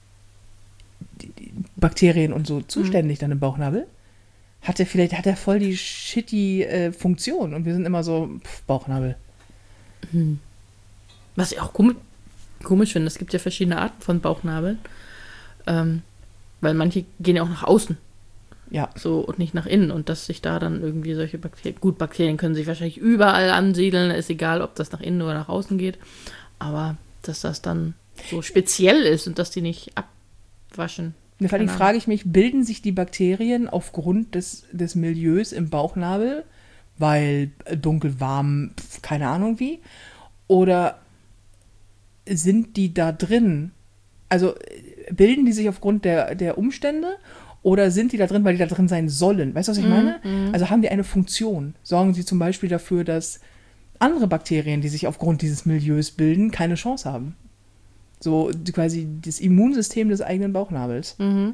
Bakterien und so zuständig dann im Bauchnabel? Hat er voll die shitty Funktion und wir sind immer so, Bauchnabel. Was ich auch komisch finde, es gibt ja verschiedene Arten von Bauchnabeln, weil manche gehen ja auch nach außen. Ja. So, und nicht nach innen. Und dass sich da dann irgendwie solche Bakterien, gut, Bakterien können sich wahrscheinlich überall ansiedeln, ist egal, ob das nach innen oder nach außen geht. Aber dass das dann so speziell ist und dass die nicht abwaschen. Vor allem frage ich mich, bilden sich die Bakterien aufgrund des Milieus im Bauchnabel, weil dunkel, warm, keine Ahnung wie, oder sind die da drin? Also bilden die sich aufgrund der Umstände oder sind die da drin, weil die da drin sein sollen? Weißt du, was ich meine? Also haben die eine Funktion? Sorgen sie zum Beispiel dafür, dass andere Bakterien, die sich aufgrund dieses Milieus bilden, keine Chance haben? So quasi das Immunsystem des eigenen Bauchnabels.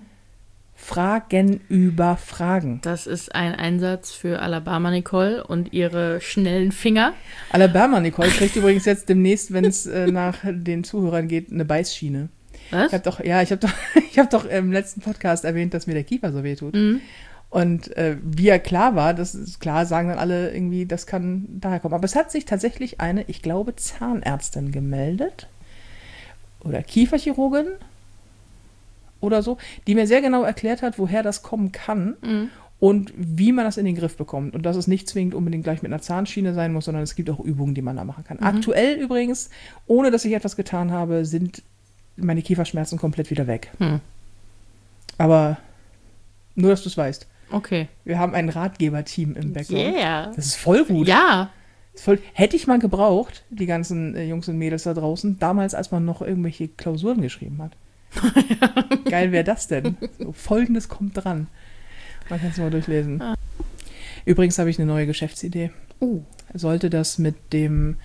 Fragen über Fragen. Das ist ein Einsatz für Alabama Nicole und ihre schnellen Finger. Alabama Nicole kriegt übrigens jetzt demnächst, wenn es nach den Zuhörern geht, eine Beißschiene. Was? Ich hab doch im letzten Podcast erwähnt, dass mir der Kiefer so weh tut. Und wie ja klar war, das ist klar, sagen dann alle irgendwie, das kann daher kommen. Aber es hat sich tatsächlich eine, ich glaube, Zahnärztin gemeldet oder Kieferchirurgin oder so, die mir sehr genau erklärt hat, woher das kommen kann und wie man das in den Griff bekommt. Und dass es nicht zwingend unbedingt gleich mit einer Zahnschiene sein muss, sondern es gibt auch Übungen, die man da machen kann. Aktuell übrigens, ohne dass ich etwas getan habe, sind meine Kieferschmerzen komplett wieder weg. Aber nur, dass du es weißt. Okay. Wir haben ein Ratgeberteam im Background. Yeah. Das ist voll gut. Ja. Hätte ich mal gebraucht, die ganzen Jungs und Mädels da draußen, damals, als man noch irgendwelche Klausuren geschrieben hat. Geil wäre das denn? So, Folgendes kommt dran. Man kann es mal durchlesen. Übrigens habe ich eine neue Geschäftsidee. Sollte das mit dem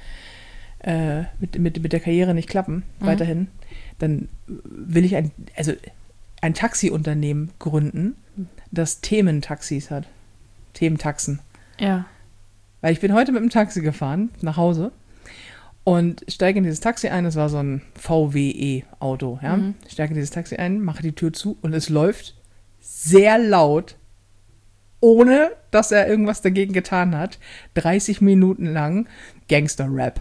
mit der Karriere nicht klappen, weiterhin, dann will ich ein Taxiunternehmen gründen, das Thementaxis hat. Thementaxen. Ja. Weil ich bin heute mit dem Taxi gefahren, nach Hause, und steige in dieses Taxi ein. Es war so ein VW-Auto. Ja? Ich steige in dieses Taxi ein, mache die Tür zu und es läuft sehr laut, ohne dass er irgendwas dagegen getan hat, 30 Minuten lang Gangster-Rap.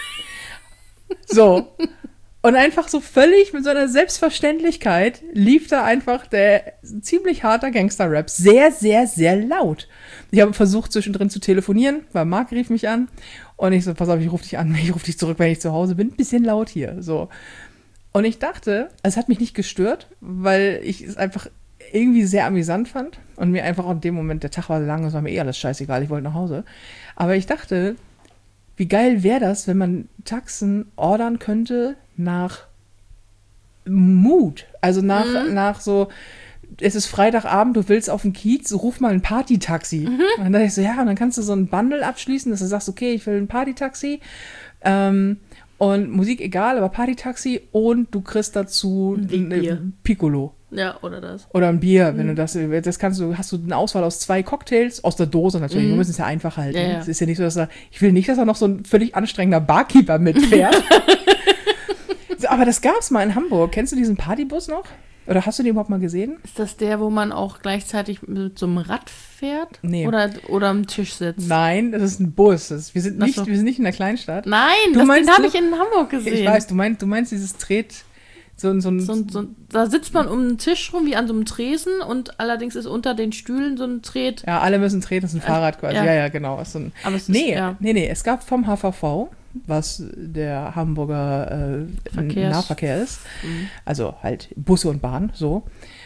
So. Und einfach so völlig mit so einer Selbstverständlichkeit lief da einfach der ziemlich harter Gangster-Rap. Sehr, sehr, sehr laut. Ich habe versucht, zwischendrin zu telefonieren, weil Marc rief mich an. Und ich so, pass auf, ich rufe dich an, ich rufe dich zurück, wenn ich zu Hause bin. Bisschen laut hier, so. Und ich dachte, es hat mich nicht gestört, weil ich es einfach irgendwie sehr amüsant fand. Und mir einfach auch in dem Moment, der Tag war lang, es war mir alles scheißegal, ich wollte nach Hause. Aber ich dachte, wie geil wäre das, wenn man Taxen ordern könnte nach Mut. Also nach so, es ist Freitagabend, du willst auf den Kiez, ruf mal ein Partytaxi. Und dann dachte ich so, ja, und dann kannst du so ein Bundle abschließen, dass du sagst, okay, ich will ein Partytaxi. Und Musik egal, aber Partytaxi, und du kriegst dazu ein Piccolo. Ja, oder das. Oder ein Bier, wenn du das kannst du, hast du eine Auswahl aus 2 Cocktails, aus der Dose natürlich, wir müssen es ja einfach halten. Ja. Es ist ja nicht so, ich will nicht, dass da noch so ein völlig anstrengender Barkeeper mitfährt. So, aber das gab's mal in Hamburg. Kennst du diesen Partybus noch? Oder hast du den überhaupt mal gesehen? Ist das der, wo man auch gleichzeitig mit so einem Rad fährt? Nee. Oder am Tisch sitzt? Nein, das ist ein Bus. Wir sind nicht in der Kleinstadt. Nein, den habe ich in Hamburg gesehen. Ich weiß, du meinst dieses da sitzt man um einen Tisch rum, wie an so einem Tresen, und allerdings ist unter den Stühlen so ein Tret. Ja, alle müssen treten, das ist ein Fahrrad quasi. Ja, genau. Aber es nee, es gab vom HVV, was der Hamburger Nahverkehr ist, also halt Busse und Bahn, so,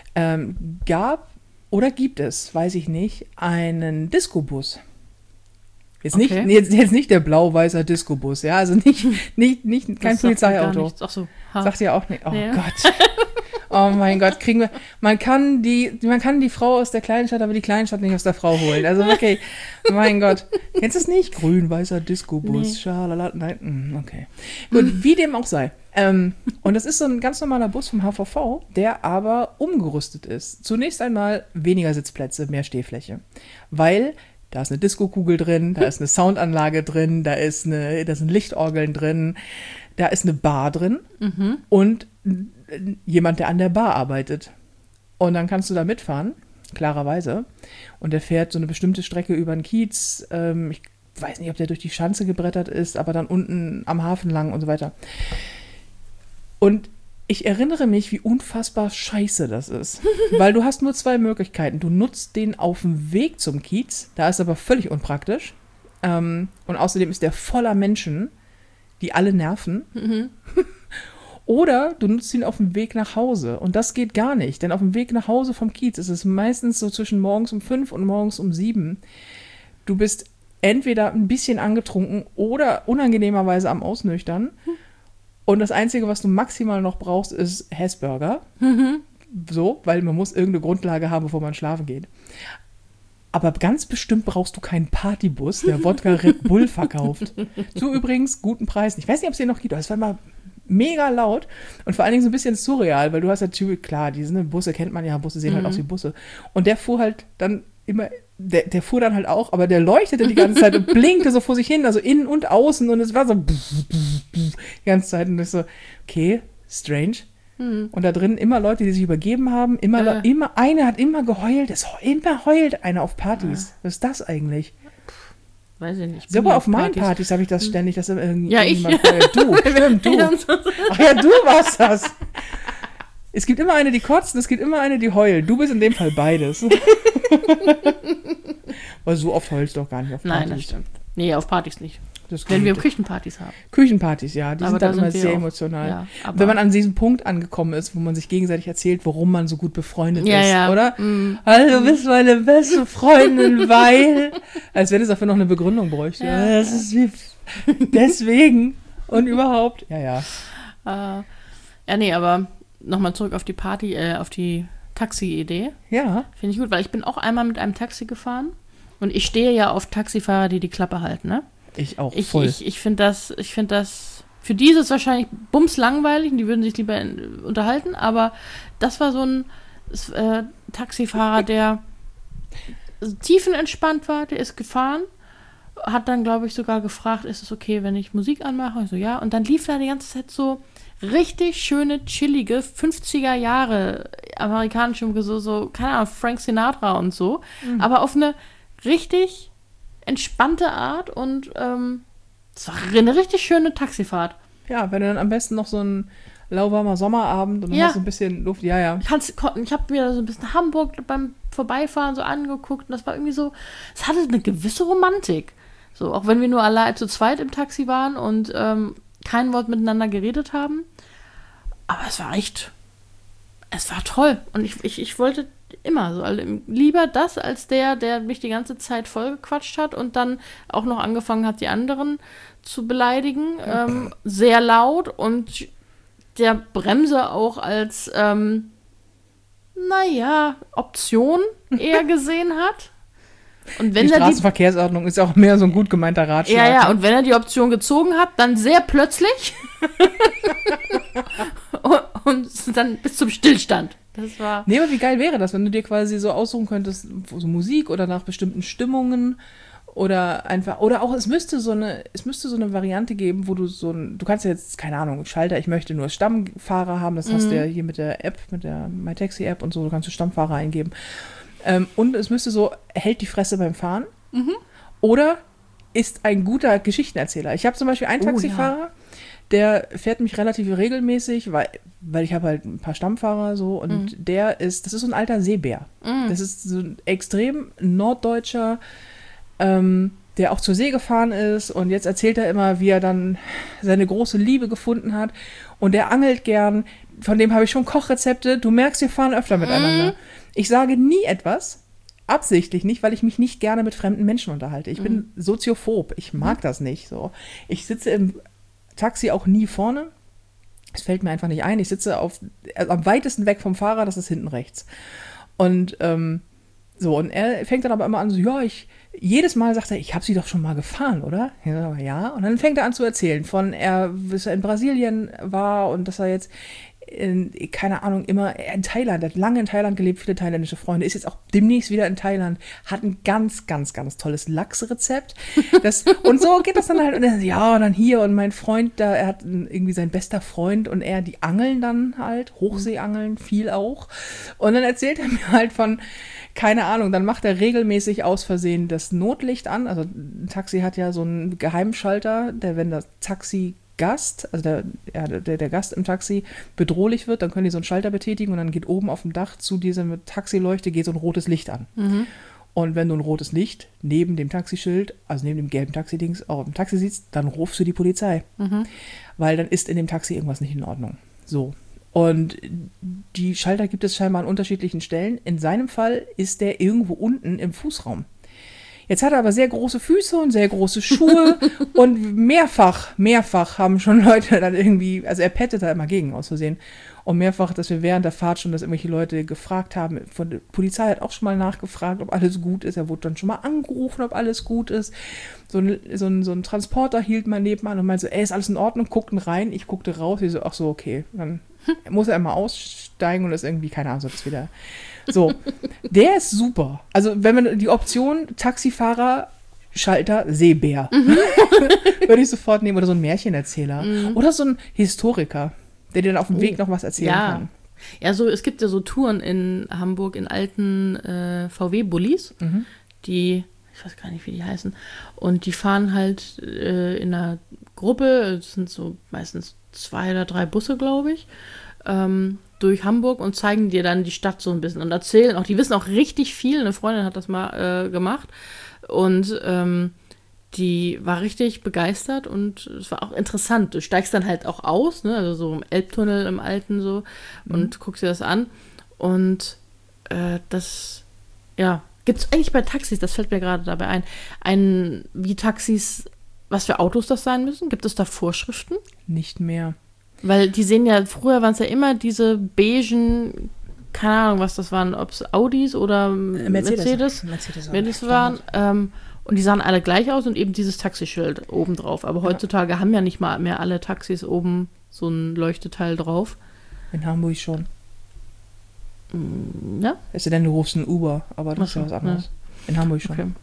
gibt es, weiß ich nicht, einen Disco-Bus. Jetzt nicht der blau-weißer Disco-Bus, ja, also kein Polizeiauto. Ach so. Sagt ihr auch nicht. Oh ja. Gott. Oh mein Gott, man kann die Frau aus der Kleinstadt, aber die Kleinstadt nicht aus der Frau holen. Also okay, mein Gott. Kennst du es nicht? Grün-weißer Disco-Bus, schalala, nein, okay. Gut, wie dem auch sei. Und das ist so ein ganz normaler Bus vom HVV, der aber umgerüstet ist. Zunächst einmal weniger Sitzplätze, mehr Stehfläche. Weil da ist eine Disco-Kugel drin, da ist eine Soundanlage drin, da sind Lichtorgeln drin, da ist eine Bar drin und jemand, der an der Bar arbeitet. Und dann kannst du da mitfahren, klarerweise. Und der fährt so eine bestimmte Strecke über den Kiez. Ich weiß nicht, ob der durch die Schanze gebrettert ist, aber dann unten am Hafen lang und so weiter. Und Ich erinnere mich, wie unfassbar scheiße das ist. Weil du hast nur 2 Möglichkeiten. Du nutzt den auf dem Weg zum Kiez, da ist aber völlig unpraktisch. Und außerdem ist der voller Menschen, die alle nerven. Oder du nutzt ihn auf dem Weg nach Hause. Und das geht gar nicht, denn auf dem Weg nach Hause vom Kiez ist es meistens so zwischen morgens um 5 und morgens um 7. Du bist entweder ein bisschen angetrunken oder unangenehmerweise am Ausnüchtern. Und das Einzige, was du maximal noch brauchst, ist Hessburger. So, weil man muss irgendeine Grundlage haben, bevor man schlafen geht. Aber ganz bestimmt brauchst du keinen Partybus, der Wodka Red Bull verkauft. Zu übrigens guten Preisen. Ich weiß nicht, ob es den noch gibt, aber es war immer mega laut und vor allen Dingen so ein bisschen surreal, weil du hast natürlich, klar, diese Busse kennt man ja, Busse sehen halt aus wie Busse. Und der fuhr halt dann immer, der fuhr dann halt auch, aber der leuchtete die ganze Zeit und blinkte so vor sich hin, also innen und außen und es war so die ganze Zeit und ich so, okay, strange. Und da drin immer Leute, die sich übergeben haben, immer eine hat immer geheult, immer heult einer auf Partys. Was ist das eigentlich? Weiß ich nicht. Sogar auf meinen Partys habe ich das ständig, dass irgendjemand ich. heult. Du, stimmt, du. Ach ja, du warst das. Es gibt immer eine, die kotzt, es gibt immer eine, die heult. Du bist in dem Fall beides. Weil so oft heulst du doch gar nicht auf Partys. Nein, das stimmt. Nee, auf Partys nicht. Wenn wir Küchenpartys haben. Küchenpartys, ja, die sind dann immer sehr auch, emotional. Ja, wenn man an diesem Punkt angekommen ist, wo man sich gegenseitig erzählt, warum man so gut befreundet ist, oder? Also, du bist meine beste Freundin, weil... Als wenn es dafür noch eine Begründung bräuchte. Ja, das ist wie... Deswegen und überhaupt. Ja. Nee, aber nochmal zurück auf die Party, auf die Taxi-Idee. Ja. Finde ich gut, weil ich bin auch einmal mit einem Taxi gefahren und ich stehe ja auf Taxifahrer, die Klappe halten, ne? Ich auch, voll. Ich finde das, für die ist es wahrscheinlich bumslangweilig und die würden sich lieber unterhalten, aber das war so ein Taxifahrer, der tiefenentspannt war, der ist gefahren, hat dann, glaube ich, sogar gefragt, ist es okay, wenn ich Musik anmache? Ich so, ja. Und dann lief da die ganze Zeit so richtig schöne, chillige 50er Jahre amerikanische Musik, so, keine Ahnung, Frank Sinatra und so, aber auf eine richtig entspannte Art und es war eine richtig schöne Taxifahrt. Ja, wenn du dann am besten noch so ein lauwarmer Sommerabend und dann hast du ein bisschen Luft, Ich habe mir so ein bisschen Hamburg beim Vorbeifahren so angeguckt und das war irgendwie so, es hatte eine gewisse Romantik. So, auch wenn wir nur allein zu zweit im Taxi waren und kein Wort miteinander geredet haben. Aber es war toll. Und ich wollte immer so, also lieber das als der mich die ganze Zeit vollgequatscht hat und dann auch noch angefangen hat, die anderen zu beleidigen. Sehr laut und der Bremse auch als, Option eher gesehen hat. Und wenn die Straßenverkehrsordnung ist auch mehr so ein gut gemeinter Ratschlag. Ja, und wenn er die Option gezogen hat, dann sehr plötzlich und dann bis zum Stillstand. Das war. Nee, aber wie geil wäre das, wenn du dir quasi so aussuchen könntest, so Musik oder nach bestimmten Stimmungen oder einfach, oder auch es müsste so eine Variante geben, wo du du kannst ja jetzt, keine Ahnung, Schalter, ich möchte nur Stammfahrer haben, das hast du ja hier mit der App, mit der MyTaxi-App und so, du kannst du Stammfahrer eingeben. Und es müsste so, hält die Fresse beim Fahren oder ist ein guter Geschichtenerzähler. Ich habe zum Beispiel einen Taxifahrer, der fährt mich relativ regelmäßig, weil ich habe halt ein paar Stammfahrer so und das ist so ein alter Seebär. Das ist so ein extrem norddeutscher, der auch zur See gefahren ist und jetzt erzählt er immer, wie er dann seine große Liebe gefunden hat und der angelt gern, von dem habe ich schon Kochrezepte, du merkst, wir fahren öfter miteinander. Ich sage nie etwas, absichtlich nicht, weil ich mich nicht gerne mit fremden Menschen unterhalte. Ich bin soziophob, ich mag das nicht so. Ich sitze im Taxi auch nie vorne, es fällt mir einfach nicht ein, ich sitze am weitesten weg vom Fahrer, das ist hinten rechts. Und und er fängt dann aber immer an, so, jedes Mal sagt er, ich habe sie doch schon mal gefahren, oder? Ja, und dann fängt er an zu erzählen bis er in Brasilien war und dass er jetzt keine Ahnung, immer in Thailand, er hat lange in Thailand gelebt, viele thailändische Freunde, ist jetzt auch demnächst wieder in Thailand, hat ein ganz, ganz, ganz tolles Lachsrezept. Und so geht das dann halt, und dann hier und mein Freund, er hat irgendwie sein bester Freund und die angeln dann halt, Hochseeangeln, viel auch. Und dann erzählt er mir halt von, keine Ahnung, dann macht er regelmäßig aus Versehen das Notlicht an, also ein Taxi hat ja so einen Geheimschalter, wenn das Taxi Gast, also der Gast im Taxi bedrohlich wird, dann können die so einen Schalter betätigen und dann geht oben auf dem Dach zu dieser Taxileuchte geht so ein rotes Licht an. Und wenn du ein rotes Licht neben dem Taxischild, also neben dem gelben Taxidings, auch im Taxi siehst, dann rufst du die Polizei. Weil dann ist in dem Taxi irgendwas nicht in Ordnung. So. Und die Schalter gibt es scheinbar an unterschiedlichen Stellen. In seinem Fall ist der irgendwo unten im Fußraum. Jetzt hat er aber sehr große Füße und sehr große Schuhe und mehrfach haben schon Leute dann irgendwie, also er pettet da immer gegen aus Versehen. Und mehrfach, dass wir während der Fahrt schon, dass irgendwelche Leute gefragt haben, von der Polizei hat auch schon mal nachgefragt, ob alles gut ist. Er wurde dann schon mal angerufen, ob alles gut ist. So ein Transporter hielt mal nebenan und meinte so, ey, ist alles in Ordnung? Guckten rein, ich guckte raus, ich so, ach so, okay. Dann muss er immer aussteigen und ist irgendwie, keine Ahnung, so das wieder. So, der ist super. Also wenn man die Option Taxifahrer, Schalter, Seebär, würde ich sofort nehmen. Oder so ein Märchenerzähler. Oder so ein Historiker, der dir dann auf dem Weg noch was erzählen kann. Ja, so, es gibt ja so Touren in Hamburg in alten VW-Bullis, die, ich weiß gar nicht, wie die heißen, und die fahren halt in einer Gruppe, es sind so meistens 2 oder 3 Busse, glaube ich, durch Hamburg und zeigen dir dann die Stadt so ein bisschen und erzählen auch, die wissen auch richtig viel, eine Freundin hat das mal gemacht und die war richtig begeistert und es war auch interessant. Du steigst dann halt auch aus, ne? Also so im Elbtunnel im Alten so und guckst dir das an und das, ja, gibt es eigentlich bei Taxis, das fällt mir gerade dabei ein, wie Taxis, was für Autos das sein müssen? Gibt es da Vorschriften? Nicht mehr. Weil die sehen ja, früher waren es ja immer diese beigen, keine Ahnung, was das waren, ob es Audis oder Mercedes waren. Und die sahen alle gleich aus und eben dieses Taxischild oben drauf. Aber heutzutage haben ja nicht mal mehr alle Taxis oben so ein Leuchteteil drauf. In Hamburg schon. Ja? Es sei denn, du rufst ein Uber, aber das ist ja was anderes. Ja. In Hamburg schon. Okay.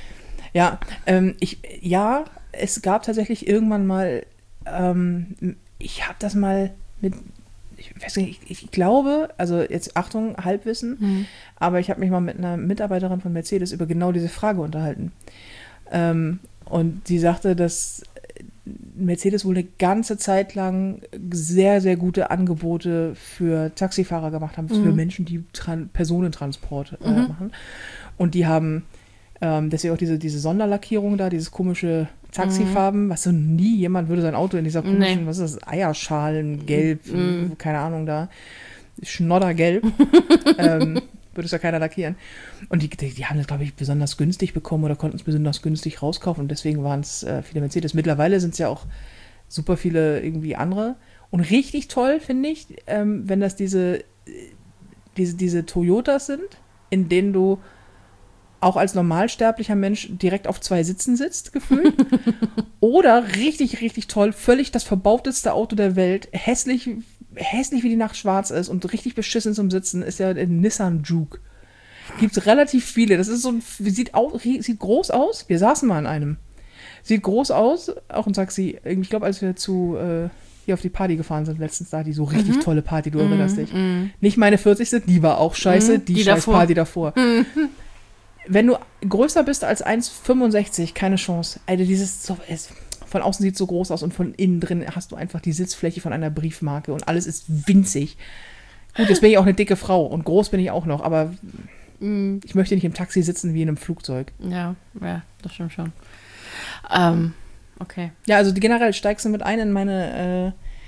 Ja, es gab tatsächlich irgendwann mal, ich habe das mal mit, ich weiß nicht, ich glaube, also jetzt Achtung, Halbwissen, aber ich habe mich mal mit einer Mitarbeiterin von Mercedes über genau diese Frage unterhalten. Und sie sagte, dass Mercedes wohl eine ganze Zeit lang sehr, sehr gute Angebote für Taxifahrer gemacht haben, für Menschen, die Personentransport machen. Und die haben deswegen auch diese Sonderlackierung da, dieses komische Taxifarben, was so nie jemand würde sein Auto in dieser komischen, was ist das, Eierschalengelb, keine Ahnung da, Schnoddergelb, würde es ja keiner lackieren. Und die haben das, glaube ich, besonders günstig bekommen oder konnten es besonders günstig rauskaufen und deswegen waren es viele Mercedes. Mittlerweile sind es ja auch super viele irgendwie andere. Und richtig toll finde ich, wenn das diese Toyotas sind, in denen du auch als normalsterblicher Mensch direkt auf 2 Sitzen sitzt, gefühlt. Oder richtig, richtig toll, völlig das verbauteste Auto der Welt, hässlich wie die Nacht schwarz ist und richtig beschissen zum Sitzen, ist ja der Nissan Juke. Gibt's relativ viele. Das ist so sieht groß aus. Wir saßen mal in einem. Sieht groß aus, auch ein Taxi. Ich glaube, als wir hier auf die Party gefahren sind letztens, da die so richtig tolle Party, du erinnerst dich. Nicht meine 40 sind, die war auch scheiße, die scheiß Party davor. Wenn du größer bist als 1,65, keine Chance. Alter, von außen sieht es so groß aus und von innen drin hast du einfach die Sitzfläche von einer Briefmarke und alles ist winzig. Gut, jetzt bin ich auch eine dicke Frau und groß bin ich auch noch, aber ich möchte nicht im Taxi sitzen wie in einem Flugzeug. Ja, das stimmt schon. Okay. Ja, also generell steigst du mit ein in meine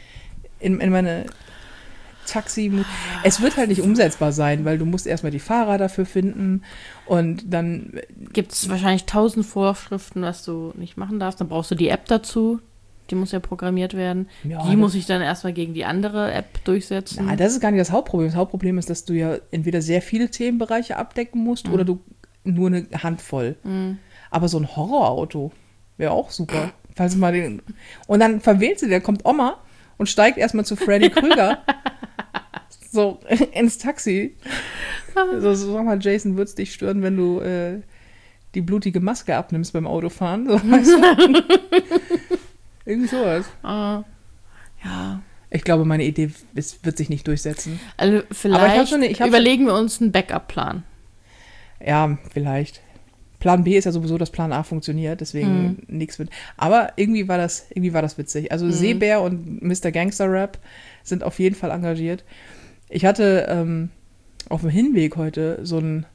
Taxi. Es wird halt nicht umsetzbar sein, weil du musst erstmal die Fahrer dafür finden und dann gibt es wahrscheinlich 1000 Vorschriften, was du nicht machen darfst. Dann brauchst du die App dazu, die muss ja programmiert werden. Ja, die muss ich dann erstmal gegen die andere App durchsetzen. Na, das ist gar nicht das Hauptproblem. Das Hauptproblem ist, dass du ja entweder sehr viele Themenbereiche abdecken musst oder du nur eine Handvoll. Aber so ein Horrorauto wäre auch super. Falls mal und dann verwählst du, da kommt Oma und steigt erstmal zu Freddy Krüger so ins Taxi. So, sag mal, Jason, würde es dich stören, wenn du die blutige Maske abnimmst beim Autofahren? So, weißt du? Irgendwie sowas. Ja. Ich glaube, meine Idee wird sich nicht durchsetzen. Also vielleicht überlegen wir uns einen Backup-Plan. Ja, vielleicht. Plan B ist ja sowieso, dass Plan A funktioniert, deswegen nichts mit. Aber irgendwie war das witzig. Also Seebär und Mr. Gangster Rap sind auf jeden Fall engagiert. Ich hatte auf dem Hinweg heute so ein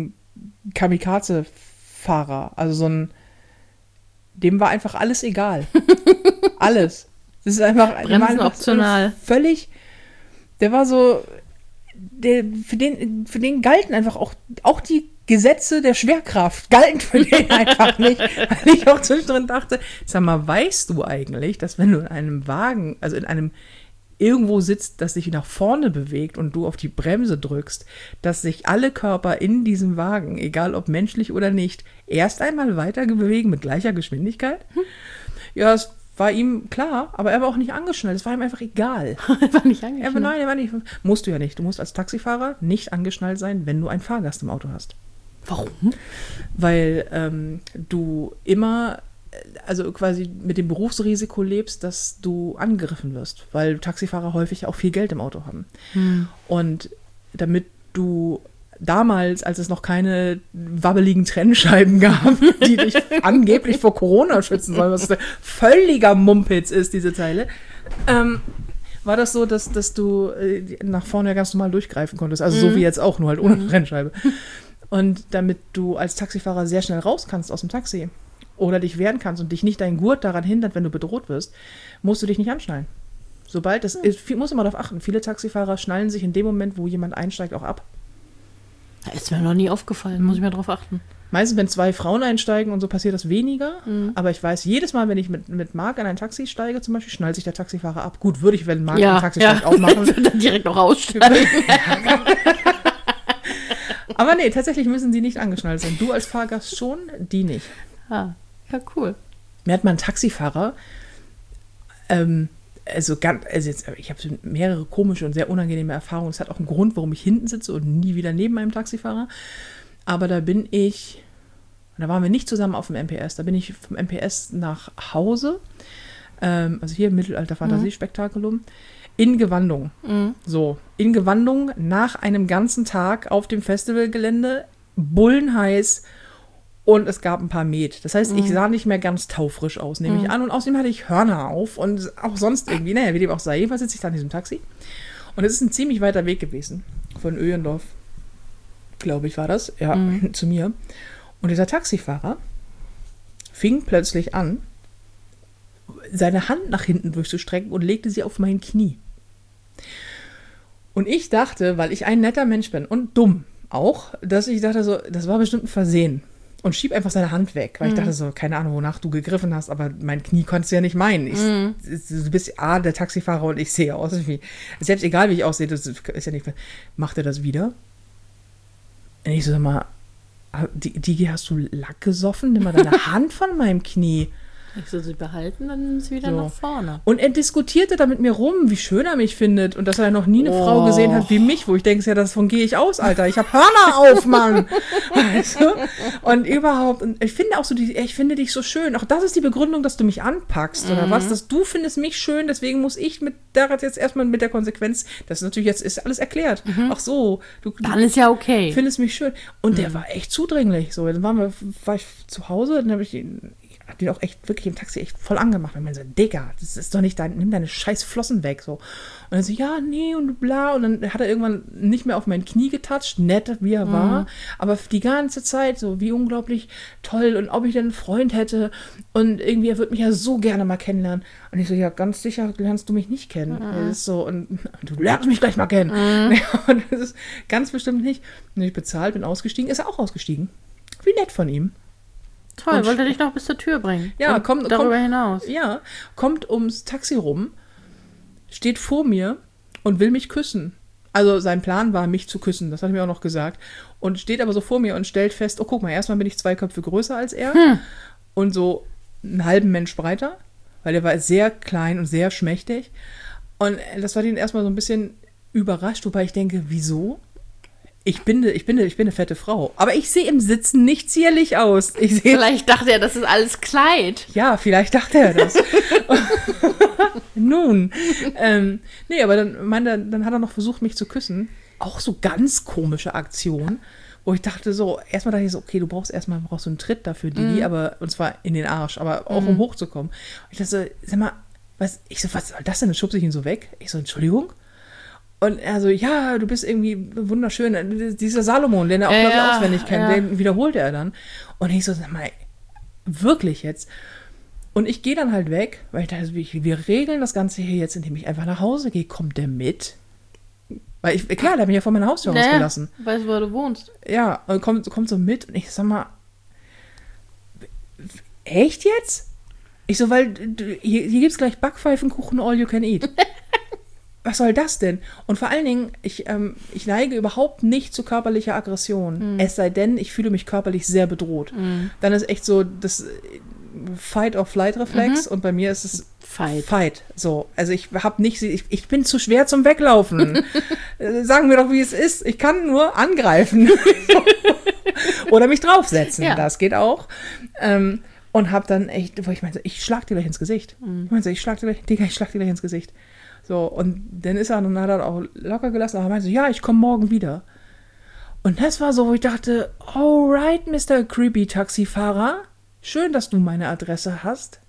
Kamikaze-Fahrer, also dem war einfach alles egal. Alles. Das ist einfach Bremsen optional. Völlig, der war so, für den galten einfach auch die Gesetze der Schwerkraft galten für den einfach nicht. Weil ich auch zwischendrin dachte, sag mal, weißt du eigentlich, dass wenn du in einem Wagen, also in einem irgendwo sitzt, das sich nach vorne bewegt und du auf die Bremse drückst, dass sich alle Körper in diesem Wagen, egal ob menschlich oder nicht, erst einmal weiter bewegen mit gleicher Geschwindigkeit? Ja, es war ihm klar, aber er war auch nicht angeschnallt. Es war ihm einfach egal. Er war nicht angeschnallt? Nein, er war nicht. Musst du ja nicht. Du musst als Taxifahrer nicht angeschnallt sein, wenn du einen Fahrgast im Auto hast. Warum? Weil du immer, also quasi mit dem Berufsrisiko lebst, dass du angegriffen wirst, weil Taxifahrer häufig auch viel Geld im Auto haben. Und damit du damals, als es noch keine wabbeligen Trennscheiben gab, die dich angeblich vor Corona schützen sollen, was völliger Mumpitz ist, diese Zeile, war das so, dass du nach vorne ganz normal durchgreifen konntest. Also so wie jetzt auch, nur halt ohne Trennscheibe. Und damit du als Taxifahrer sehr schnell raus kannst aus dem Taxi oder dich wehren kannst und dich nicht dein Gurt daran hindert, wenn du bedroht wirst, musst du dich nicht anschnallen. Sobald das muss immer darauf achten. Viele Taxifahrer schnallen sich in dem Moment, wo jemand einsteigt, auch ab. Ist mir noch nie aufgefallen, muss ich mal drauf achten. Meistens, wenn 2 Frauen einsteigen und so, passiert das weniger. Aber ich weiß, jedes Mal, wenn ich mit Marc in ein Taxi steige, zum Beispiel, schnallt sich der Taxifahrer ab. Gut, würde ich, wenn Marc ein Taxi steigt, auch machen. Ich würde dann direkt noch aussteigen. Aber nee, tatsächlich müssen sie nicht angeschnallt sein. Du als Fahrgast schon, die nicht. Ja, cool. Mir hat mal ein Taxifahrer, ich habe mehrere komische und sehr unangenehme Erfahrungen. Das hat auch einen Grund, warum ich hinten sitze und nie wieder neben einem Taxifahrer. Aber da waren wir nicht zusammen auf dem MPS. Da bin ich vom MPS nach Hause, also hier im Mittelalter-Fantasie-Spektakulum, in Gewandung. So, in Gewandung nach einem ganzen Tag auf dem Festivalgelände, bullenheiß. Und es gab ein paar Met. Das heißt, ich sah nicht mehr ganz taufrisch aus, nehme ich an. Und außerdem hatte ich Hörner auf und auch sonst irgendwie, naja, wie dem auch sei. Jedenfalls sitze ich da in diesem Taxi. Und es ist ein ziemlich weiter Weg gewesen. Von Öhendorf, glaube ich, war das. Ja, zu mir. Und dieser Taxifahrer fing plötzlich an, seine Hand nach hinten durchzustrecken und legte sie auf mein Knie. Und ich dachte, weil ich ein netter Mensch bin und dumm auch, dass ich dachte so, das war bestimmt ein Versehen. Und schieb einfach seine Hand weg, weil ich dachte so, keine Ahnung, wonach du gegriffen hast, aber mein Knie konntest du ja nicht meinen. Du bist der Taxifahrer und ich sehe aus wie, selbst egal wie ich aussehe, das ist ja nicht, macht er das wieder? Und ich so, sag mal, Digi, hast du Lack gesoffen? Nimm mal deine Hand von meinem Knie. Ich soll sie behalten, dann nimm sie wieder nach vorne. Und er diskutierte da mit mir rum, wie schön er mich findet und dass er noch nie eine Frau gesehen hat wie mich, wo ich denke, ja, davon gehe ich aus, Alter. Ich habe Hörner auf, Mann. Weißt du? Und überhaupt, und ich finde auch so, ich finde dich so schön. Auch das ist die Begründung, dass du mich anpackst oder was, dass du findest mich schön, deswegen muss ich jetzt erstmal mit der Konsequenz, das ist natürlich jetzt, ist alles erklärt. Ach so. Dann ist ja okay. Findest mich schön. Und der war echt zudringlich. So, dann war ich zu Hause, dann habe ich den auch echt wirklich im Taxi echt voll angemacht. Und ich so, Digga, das ist doch nicht nimm deine scheiß Flossen weg. So. Und dann so, ja, nee und bla. Und dann hat er irgendwann nicht mehr auf mein Knie getatscht, nett wie er war, aber die ganze Zeit so, wie unglaublich toll und ob ich denn einen Freund hätte und irgendwie, er würde mich ja so gerne mal kennenlernen. Und ich so, ja, ganz sicher lernst du mich nicht kennen. Das ist so, und du lernst mich gleich mal kennen. Und das ist ganz bestimmt nicht. Und ich bezahlt, bin ausgestiegen, ist er auch ausgestiegen. Wie nett von ihm. Toll, wollte dich noch bis zur Tür bringen. Ja, kommt darüber hinaus. Ja, kommt ums Taxi rum, steht vor mir und will mich küssen. Also sein Plan war, mich zu küssen, das hat er mir auch noch gesagt. Und steht aber so vor mir und stellt fest, oh, guck mal, erstmal bin ich 2 Köpfe größer als er und so einen halben Mensch breiter, weil er war sehr klein und sehr schmächtig. Und das war ihn erstmal so ein bisschen überrascht, wobei ich denke, wieso? Ich bin eine fette Frau. Aber ich sehe im Sitzen nicht zierlich aus. Vielleicht dachte er, das ist alles Kleid. Ja, vielleicht dachte er das. Nun. Nee, aber dann hat er noch versucht, mich zu küssen. Auch so ganz komische Aktion, wo ich dachte so, erstmal dachte ich so, okay, du brauchst einen Tritt dafür, Digi, aber, und zwar in den Arsch, aber auch um hochzukommen. Und ich dachte so, sag mal, was soll das denn? Dann schubse ich ihn so weg. Ich so, Entschuldigung? Und er so, ja, du bist irgendwie wunderschön. Dieser Salomon, den er auch, glaube ich, auswendig kennt, den wiederholt er dann. Und ich so, sag mal, wirklich jetzt? Und ich gehe dann halt weg, weil ich dachte, wir regeln das Ganze hier jetzt, indem ich einfach nach Hause gehe. Kommt der mit? Weil klar, der hat mich ja vor meiner Haustür rausgelassen. Weiß, wo du wohnst. Ja, und kommt so mit. Und ich sag mal, echt jetzt? Ich so, weil hier gibt's gleich Backpfeifenkuchen all you can eat. Was soll das denn? Und vor allen Dingen, ich neige überhaupt nicht zu körperlicher Aggression. Es sei denn, ich fühle mich körperlich sehr bedroht. Dann ist echt so das Fight-or-Flight-Reflex und bei mir ist es Fight. So, also ich bin zu schwer zum Weglaufen. Sagen wir doch, wie es ist. Ich kann nur angreifen. Oder mich draufsetzen. Ja. Das geht auch. Und hab dann echt, wo ich meinte, ich schlag dir gleich ins Gesicht. Ich schlag dir gleich ins Gesicht. So, und dann hat er auch locker gelassen, aber er meinte so, ja, ich komme morgen wieder. Und das war so, wo ich dachte, alright, Mr. Creepy Taxifahrer, schön, dass du meine Adresse hast.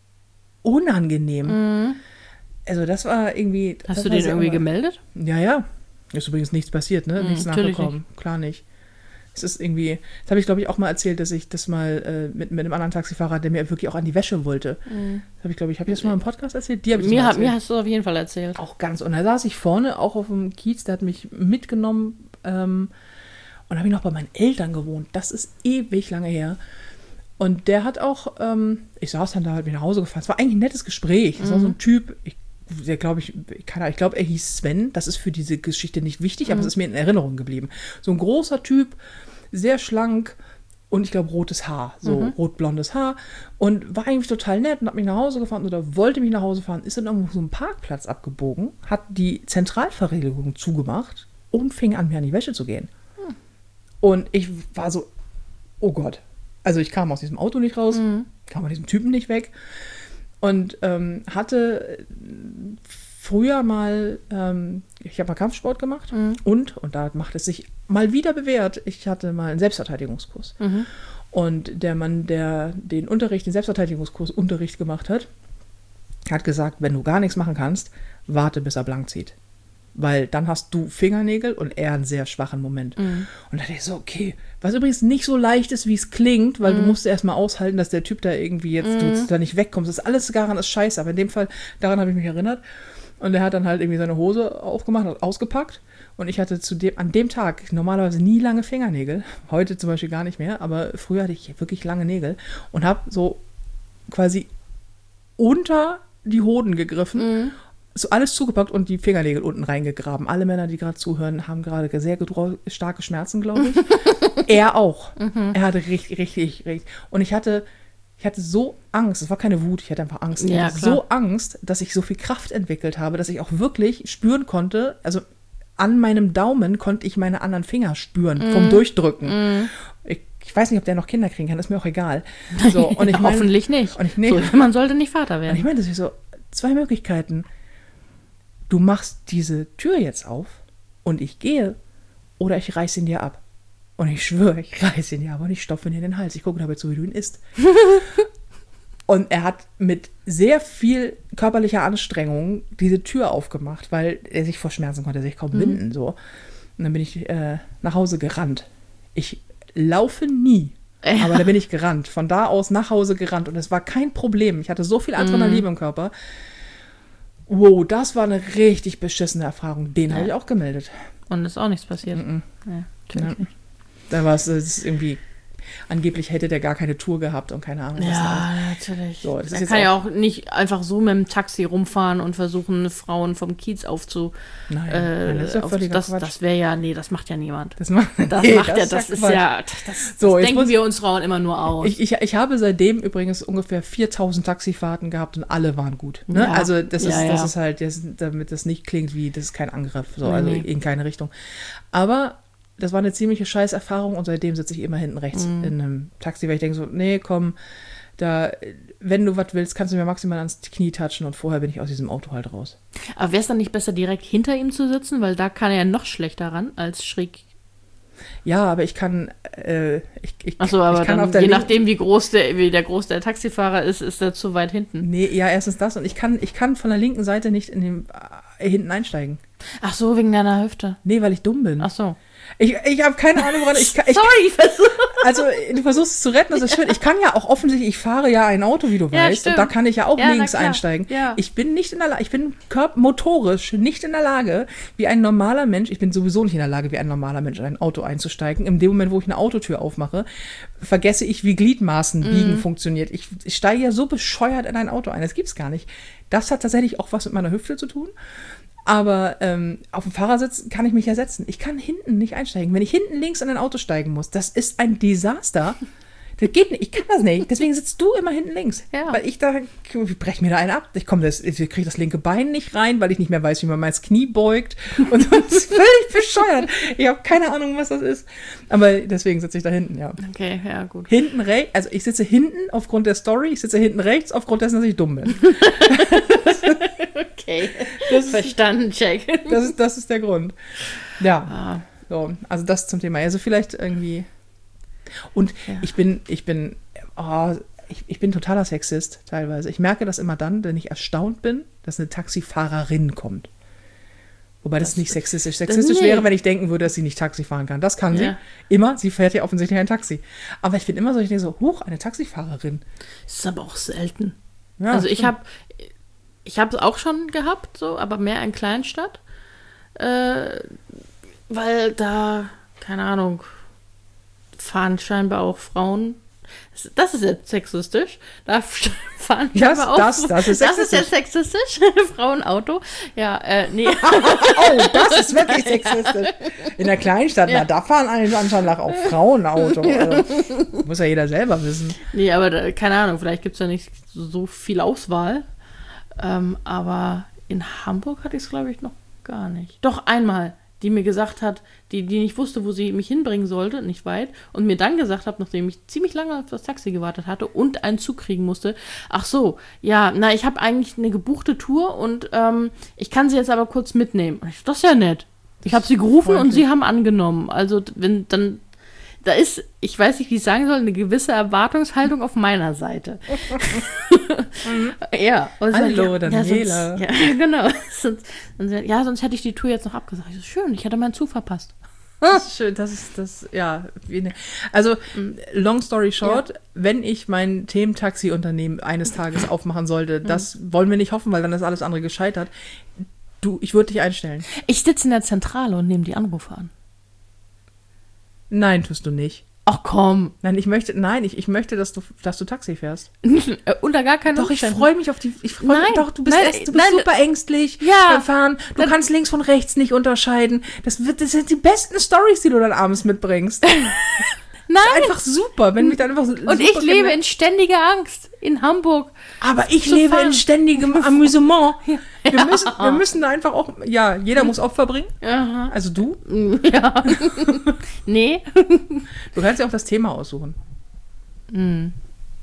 Unangenehm. Also das war irgendwie... Hast du den irgendwie gemeldet? Ja. Ist übrigens nichts passiert, ne? Nichts nachgekommen. Nicht. Klar nicht. Es ist irgendwie, das habe ich glaube ich auch mal erzählt, dass ich das mal mit einem anderen Taxifahrer, der mir wirklich auch an die Wäsche wollte. Das habe ich das mal im Podcast erzählt? Mir hast du auf jeden Fall erzählt. Auch ganz. Und da saß ich vorne, auch auf dem Kiez, der hat mich mitgenommen und habe ich noch bei meinen Eltern gewohnt. Das ist ewig lange her. Und der hat auch, ich saß dann da halt wieder nach Hause gefahren. Es war eigentlich ein nettes Gespräch. Das war so ein Typ, ich glaube, er hieß Sven. Das ist für diese Geschichte nicht wichtig, aber es ist mir in Erinnerung geblieben. So ein großer Typ, sehr schlank und ich glaube rotes Haar, so rot-blondes Haar und war eigentlich total nett und hat mich nach Hause gefahren oder wollte mich nach Hause fahren, ist dann irgendwo so einen Parkplatz abgebogen, hat die Zentralverriegelung zugemacht und fing an, mir an die Wäsche zu gehen. Und ich war so, oh Gott. Also ich kam aus diesem Auto nicht raus, kam von diesem Typen nicht weg. Und hatte früher mal, ich habe mal Kampfsport gemacht und da macht es sich mal wieder bewährt, ich hatte mal einen Selbstverteidigungskurs. Und der Mann, der den Selbstverteidigungskurs Unterricht gemacht hat gesagt, wenn du gar nichts machen kannst, warte, bis er blank zieht. Weil dann hast du Fingernägel und er einen sehr schwachen Moment. Und da dachte ich so, okay, was übrigens nicht so leicht ist, wie es klingt, weil du musst erstmal aushalten, dass der Typ da irgendwie jetzt du da nicht wegkommst. Das ist alles daran ist scheiße, aber in dem Fall, daran habe ich mich erinnert. Und er hat dann halt irgendwie seine Hose aufgemacht und ausgepackt. Und ich hatte an dem Tag normalerweise nie lange Fingernägel. Heute zum Beispiel gar nicht mehr, aber früher hatte ich wirklich lange Nägel und habe so quasi unter die Hoden gegriffen, so alles zugepackt und die Fingernägel unten reingegraben. Alle Männer, die gerade zuhören, haben gerade sehr starke Schmerzen, glaube ich. Er auch. Er hatte richtig. Und ich hatte so Angst, es war keine Wut, ich hatte einfach Angst. Ja, ich hatte so Angst, dass ich so viel Kraft entwickelt habe, dass ich auch wirklich spüren konnte, also an meinem Daumen konnte ich meine anderen Finger spüren, vom Durchdrücken. Ich weiß nicht, ob der noch Kinder kriegen kann, ist mir auch egal. So, und ich hoffentlich nicht. Man sollte nicht Vater werden. Und ich meine, das ist so, 2 Möglichkeiten. Du machst diese Tür jetzt auf und ich gehe oder ich reiß ihn dir ab. Und ich schwöre, ich reiß ihn dir ab und ich stopfe ihn dir in den Hals. Ich gucke dabei zu, wie du ihn isst. Und er hat mit sehr viel körperlicher Anstrengung diese Tür aufgemacht, weil er sich vor Schmerzen konnte, er sich kaum winden. So. Und dann bin ich nach Hause gerannt. Ich laufe nie, aber da bin ich gerannt. Von da aus nach Hause gerannt und es war kein Problem. Ich hatte so viel Adrenalin im Körper. Wow, das war eine richtig beschissene Erfahrung. Den habe ich auch gemeldet. Und ist auch nichts passiert. Ja, natürlich nicht. Da war es irgendwie, angeblich hätte der gar keine Tour gehabt und keine Ahnung. Ja, natürlich. So, er kann ja auch nicht einfach so mit dem Taxi rumfahren und versuchen, Frauen vom Kiez Nein, das ist ja völliger Quatsch. Das wäre ja, das macht ja niemand. Das denken wir uns Frauen immer nur aus. Ich habe seitdem übrigens ungefähr 4000 Taxifahrten gehabt und alle waren gut. Ne? Ja. Also das ist halt, damit das nicht klingt wie, das ist kein Angriff, so, also in keine Richtung. Aber das war eine ziemliche Scheißerfahrung und seitdem sitze ich immer hinten rechts in einem Taxi, weil ich denke so, nee, komm, wenn du was willst, kannst du mir maximal ans Knie touchen und vorher bin ich aus diesem Auto halt raus. Aber wäre es dann nicht besser, direkt hinter ihm zu sitzen, weil da kann er noch schlechter ran als schräg Ja, aber ich kann, Achso, aber ich kann dann, auf der je linken- nachdem, wie der groß der Taxifahrer ist er zu weit hinten. Nee, ja, erstens das und ich kann von der linken Seite nicht hinten einsteigen. Ach so, wegen deiner Hüfte. Nee, weil ich dumm bin. Ach so. Ich habe keine Ahnung, woran Sorry, also du versuchst es zu retten, das ist schön. Ich kann ja auch offensichtlich, ich fahre ja ein Auto, wie du Ja, weißt, stimmt. und da kann ich ja auch Ja, links na klar. einsteigen. Ja. Ich bin nicht in der Lage, ich bin motorisch nicht in der Lage, wie ein normaler Mensch, ich bin sowieso nicht in der Lage, wie ein normaler Mensch in ein Auto einzusteigen. In dem Moment, wo ich eine Autotür aufmache, vergesse ich, wie Gliedmaßen biegen funktioniert. Ich steige ja so bescheuert in ein Auto ein, das gibt's gar nicht. Das hat tatsächlich auch was mit meiner Hüfte zu tun. Aber auf dem Fahrersitz kann ich mich ja setzen. Ich kann hinten nicht einsteigen. Wenn ich hinten links in ein Auto steigen muss, das ist ein Desaster. Das geht nicht. Ich kann das nicht. Deswegen sitzt du immer hinten links. Ja. Weil ich breche mir da einen ab. Ich kriege das linke Bein nicht rein, weil ich nicht mehr weiß, wie man mein Knie beugt. Und das ist völlig bescheuert. Ich habe keine Ahnung, was das ist. Aber deswegen sitze ich da hinten, ja. Okay, ja, gut. Hinten rechts, also ich sitze hinten aufgrund der Story, ich sitze hinten rechts aufgrund dessen, dass ich dumm bin. Okay, verstanden, check. Das ist der Grund. Ja. Ah, So, also das zum Thema. Also vielleicht irgendwie. Und Ja. ich bin totaler Sexist teilweise. Ich merke das immer dann, wenn ich erstaunt bin, dass eine Taxifahrerin kommt. Wobei das nicht sexistisch. Sexistisch nee. wäre, wenn ich denken würde, dass sie nicht Taxi fahren kann. Das kann sie. Ja. Immer. Sie fährt ja offensichtlich ein Taxi. Aber ich bin immer so, ich denke so, eine Taxifahrerin. das ist aber auch selten. Ja, Also ich stimmt. habe es auch schon gehabt, so, aber mehr in Kleinstadt. Weil da, keine Ahnung, fahren scheinbar auch Frauen. Das ist jetzt sexistisch. Da fahren scheinbar auch. Das ist Das ist sexistisch. jetzt sexistisch. Frauenauto. Ja, nee. Oh, das ist wirklich sexistisch. In der Kleinstadt, Ja. na, da fahren anscheinend auch Frauenauto. Also, muss ja jeder selber wissen. Nee, aber keine Ahnung, vielleicht gibt es ja nicht so viel Auswahl. Aber in Hamburg hatte ich es, glaube ich, noch gar nicht. Doch einmal, die mir gesagt hat, die nicht wusste, wo sie mich hinbringen sollte, nicht weit, und mir dann gesagt hat, nachdem ich ziemlich lange auf das Taxi gewartet hatte und einen Zug kriegen musste, ach so, ja, na, ich habe eigentlich eine gebuchte Tour und ich kann sie jetzt aber kurz mitnehmen. Und ich, das ist ja nett. Ich habe sie gerufen und freundlich. sie haben angenommen. Also wenn dann, da ist, ich weiß nicht, wie ich sagen soll, eine gewisse Erwartungshaltung auf meiner Seite. Ja. Und Hallo, ja, Daniela. Ja, genau. Sonst hätte ich die Tour jetzt noch abgesagt. Ich so, schön, ich hätte meinen Zug verpasst. Das ist schön, das ist das, ja. Also, long story short, wenn ich mein Themen-Taxi-Unternehmen eines Tages aufmachen sollte, das wollen wir nicht hoffen, weil dann ist alles andere gescheitert. Ich würde dich einstellen. Ich sitze in der Zentrale und nehme die Anrufe an. Nein, tust du nicht. Ach komm. Nein, ich möchte, dass du Taxi fährst. Unter gar keinen Doch, ich Umständen. freue mich auf die. Nein, doch, du bist nein, super ängstlich Ja. beim Fahren. Du kannst links von rechts nicht unterscheiden. Das sind die besten Stories, die du dann abends mitbringst. Nein. Einfach super, wenn mich dann einfach so. Und ich lebe in ständiger Angst in Hamburg. Aber ich zu lebe fahren. in ständigem Amüsement. Wir müssen da einfach auch. Ja, jeder muss Opfer bringen. Aha. Also du. Ja. Nee. Du kannst ja auch das Thema aussuchen. Nee.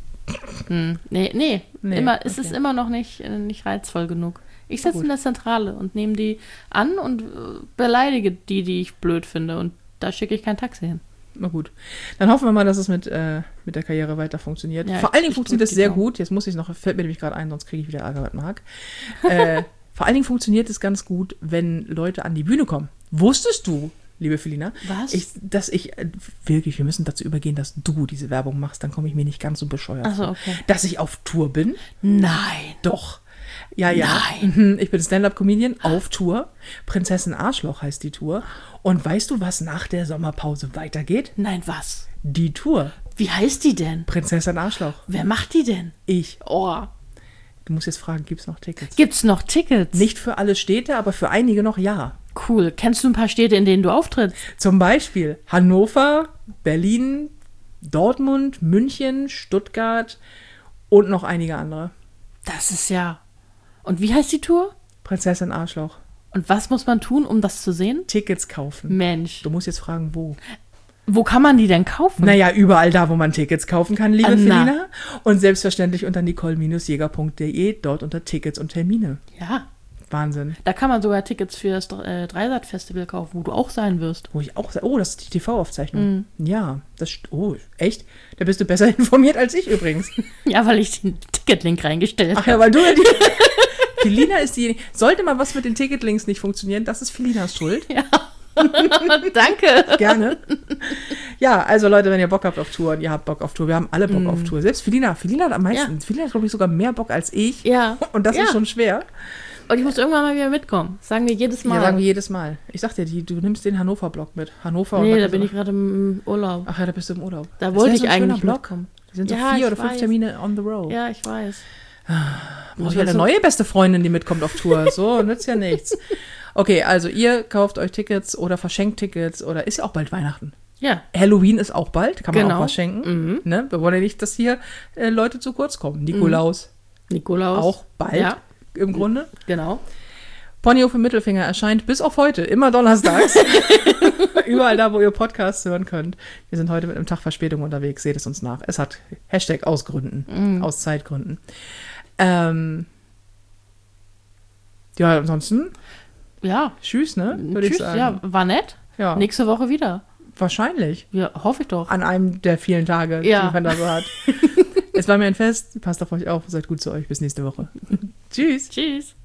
Nee, Es ist okay. immer noch nicht reizvoll genug. Ich sitze gut. in der Zentrale und nehme die an und beleidige die ich blöd finde. Und da schicke ich kein Taxi hin. Na gut. Dann hoffen wir mal, dass es mit der Karriere weiter funktioniert. Ja, Vor allen Dingen ich funktioniert drück es die sehr Daumen. gut. Jetzt fällt mir nämlich gerade ein, sonst kriege ich wieder Ärger mit Marc. Vor allen Dingen funktioniert es ganz gut, wenn Leute an die Bühne kommen. Wusstest du, liebe Felina, Was? wirklich, wir müssen dazu übergehen, dass du diese Werbung machst, dann komme ich mir nicht ganz so bescheuert Ach so, vor. okay. Dass ich auf Tour bin? Nein. Doch. Ja. Nein. Mhm, ich bin Stand-Up-Comedian auf Tour. Prinzessin Arschloch heißt die Tour. Und weißt du, was nach der Sommerpause weitergeht? Nein, was? Die Tour. Wie heißt die denn? Prinzessin Arschloch. Wer macht die denn? Ich. Oh. Du musst jetzt fragen, gibt es noch Tickets? Gibt's noch Tickets? Nicht für alle Städte, aber für einige noch ja. Cool. Kennst du ein paar Städte, in denen du auftrittst? Zum Beispiel Hannover, Berlin, Dortmund, München, Stuttgart und noch einige andere. Das ist ja... Und wie heißt die Tour? Prinzessin Arschloch. Und was muss man tun, um das zu sehen? Tickets kaufen. Mensch. Du musst jetzt fragen, wo. Wo kann man die denn kaufen? Naja, überall da, wo man Tickets kaufen kann, liebe Na. Felina. Und selbstverständlich unter nicole-jäger.de, dort unter Tickets und Termine. Ja. Wahnsinn. Da kann man sogar Tickets für das Dreisat-Festival kaufen, wo du auch sein wirst. Wo ich auch sage, oh, das ist die TV-Aufzeichnung. Ja, oh, echt? Da bist du besser informiert als ich übrigens. Ja, weil ich den Ticketlink reingestellt habe. Ach ja, weil du ja die... Felina ist diejenige. Sollte mal was mit den Ticketlinks nicht funktionieren, das ist Felinas Schuld. Ja. Danke. Gerne. Ja, also Leute, wenn ihr Bock habt auf Tour und ihr habt Bock auf Tour, wir haben alle Bock auf Tour. Selbst Felina hat am meisten. Ja. Felina hat, glaube ich, sogar mehr Bock als ich. Ja. Und das ist schon schwer. Und ich muss irgendwann mal wieder mitkommen. Sagen wir jedes Mal. Ja, sagen wir jedes Mal. Ich sag dir, du nimmst den Hannover-Block mit. Hannover. Nee, da bin ich gerade im Urlaub. Ach ja, da bist du im Urlaub. Da wollte ich so ein eigentlich schöner mitkommen. Da sind so Ja, 4 oder ich 5 weiß. Termine on the road. Ja, ich weiß. Muss ich eine neue beste Freundin, die mitkommt auf Tour. So, nützt ja nichts. Okay, also ihr kauft euch Tickets oder verschenkt Tickets oder ist ja auch bald Weihnachten. Ja. Halloween ist auch bald, kann man Genau. auch was schenken. Ne? Wir wollen ja nicht, dass hier Leute zu kurz kommen. Nikolaus auch bald Ja, im Grunde. genau. Ponyhof im Mittelfinger erscheint bis auf heute, immer donnerstags. Überall da, wo ihr Podcasts hören könnt. Wir sind heute mit einem Tag Verspätung unterwegs, seht es uns nach. Es hat Hashtag aus Gründen, aus Zeitgründen. Ja, ansonsten, Ja. tschüss, ne? Würde ich Tschüss. sagen. Ja, war nett. Ja. Nächste Woche wieder. Wahrscheinlich. Ja, hoffe ich doch. An einem der vielen Tage, Ja. die man da so hat. Es war mir ein Fest. Passt auf euch auf. Seid gut zu euch. Bis nächste Woche. Tschüss. Tschüss.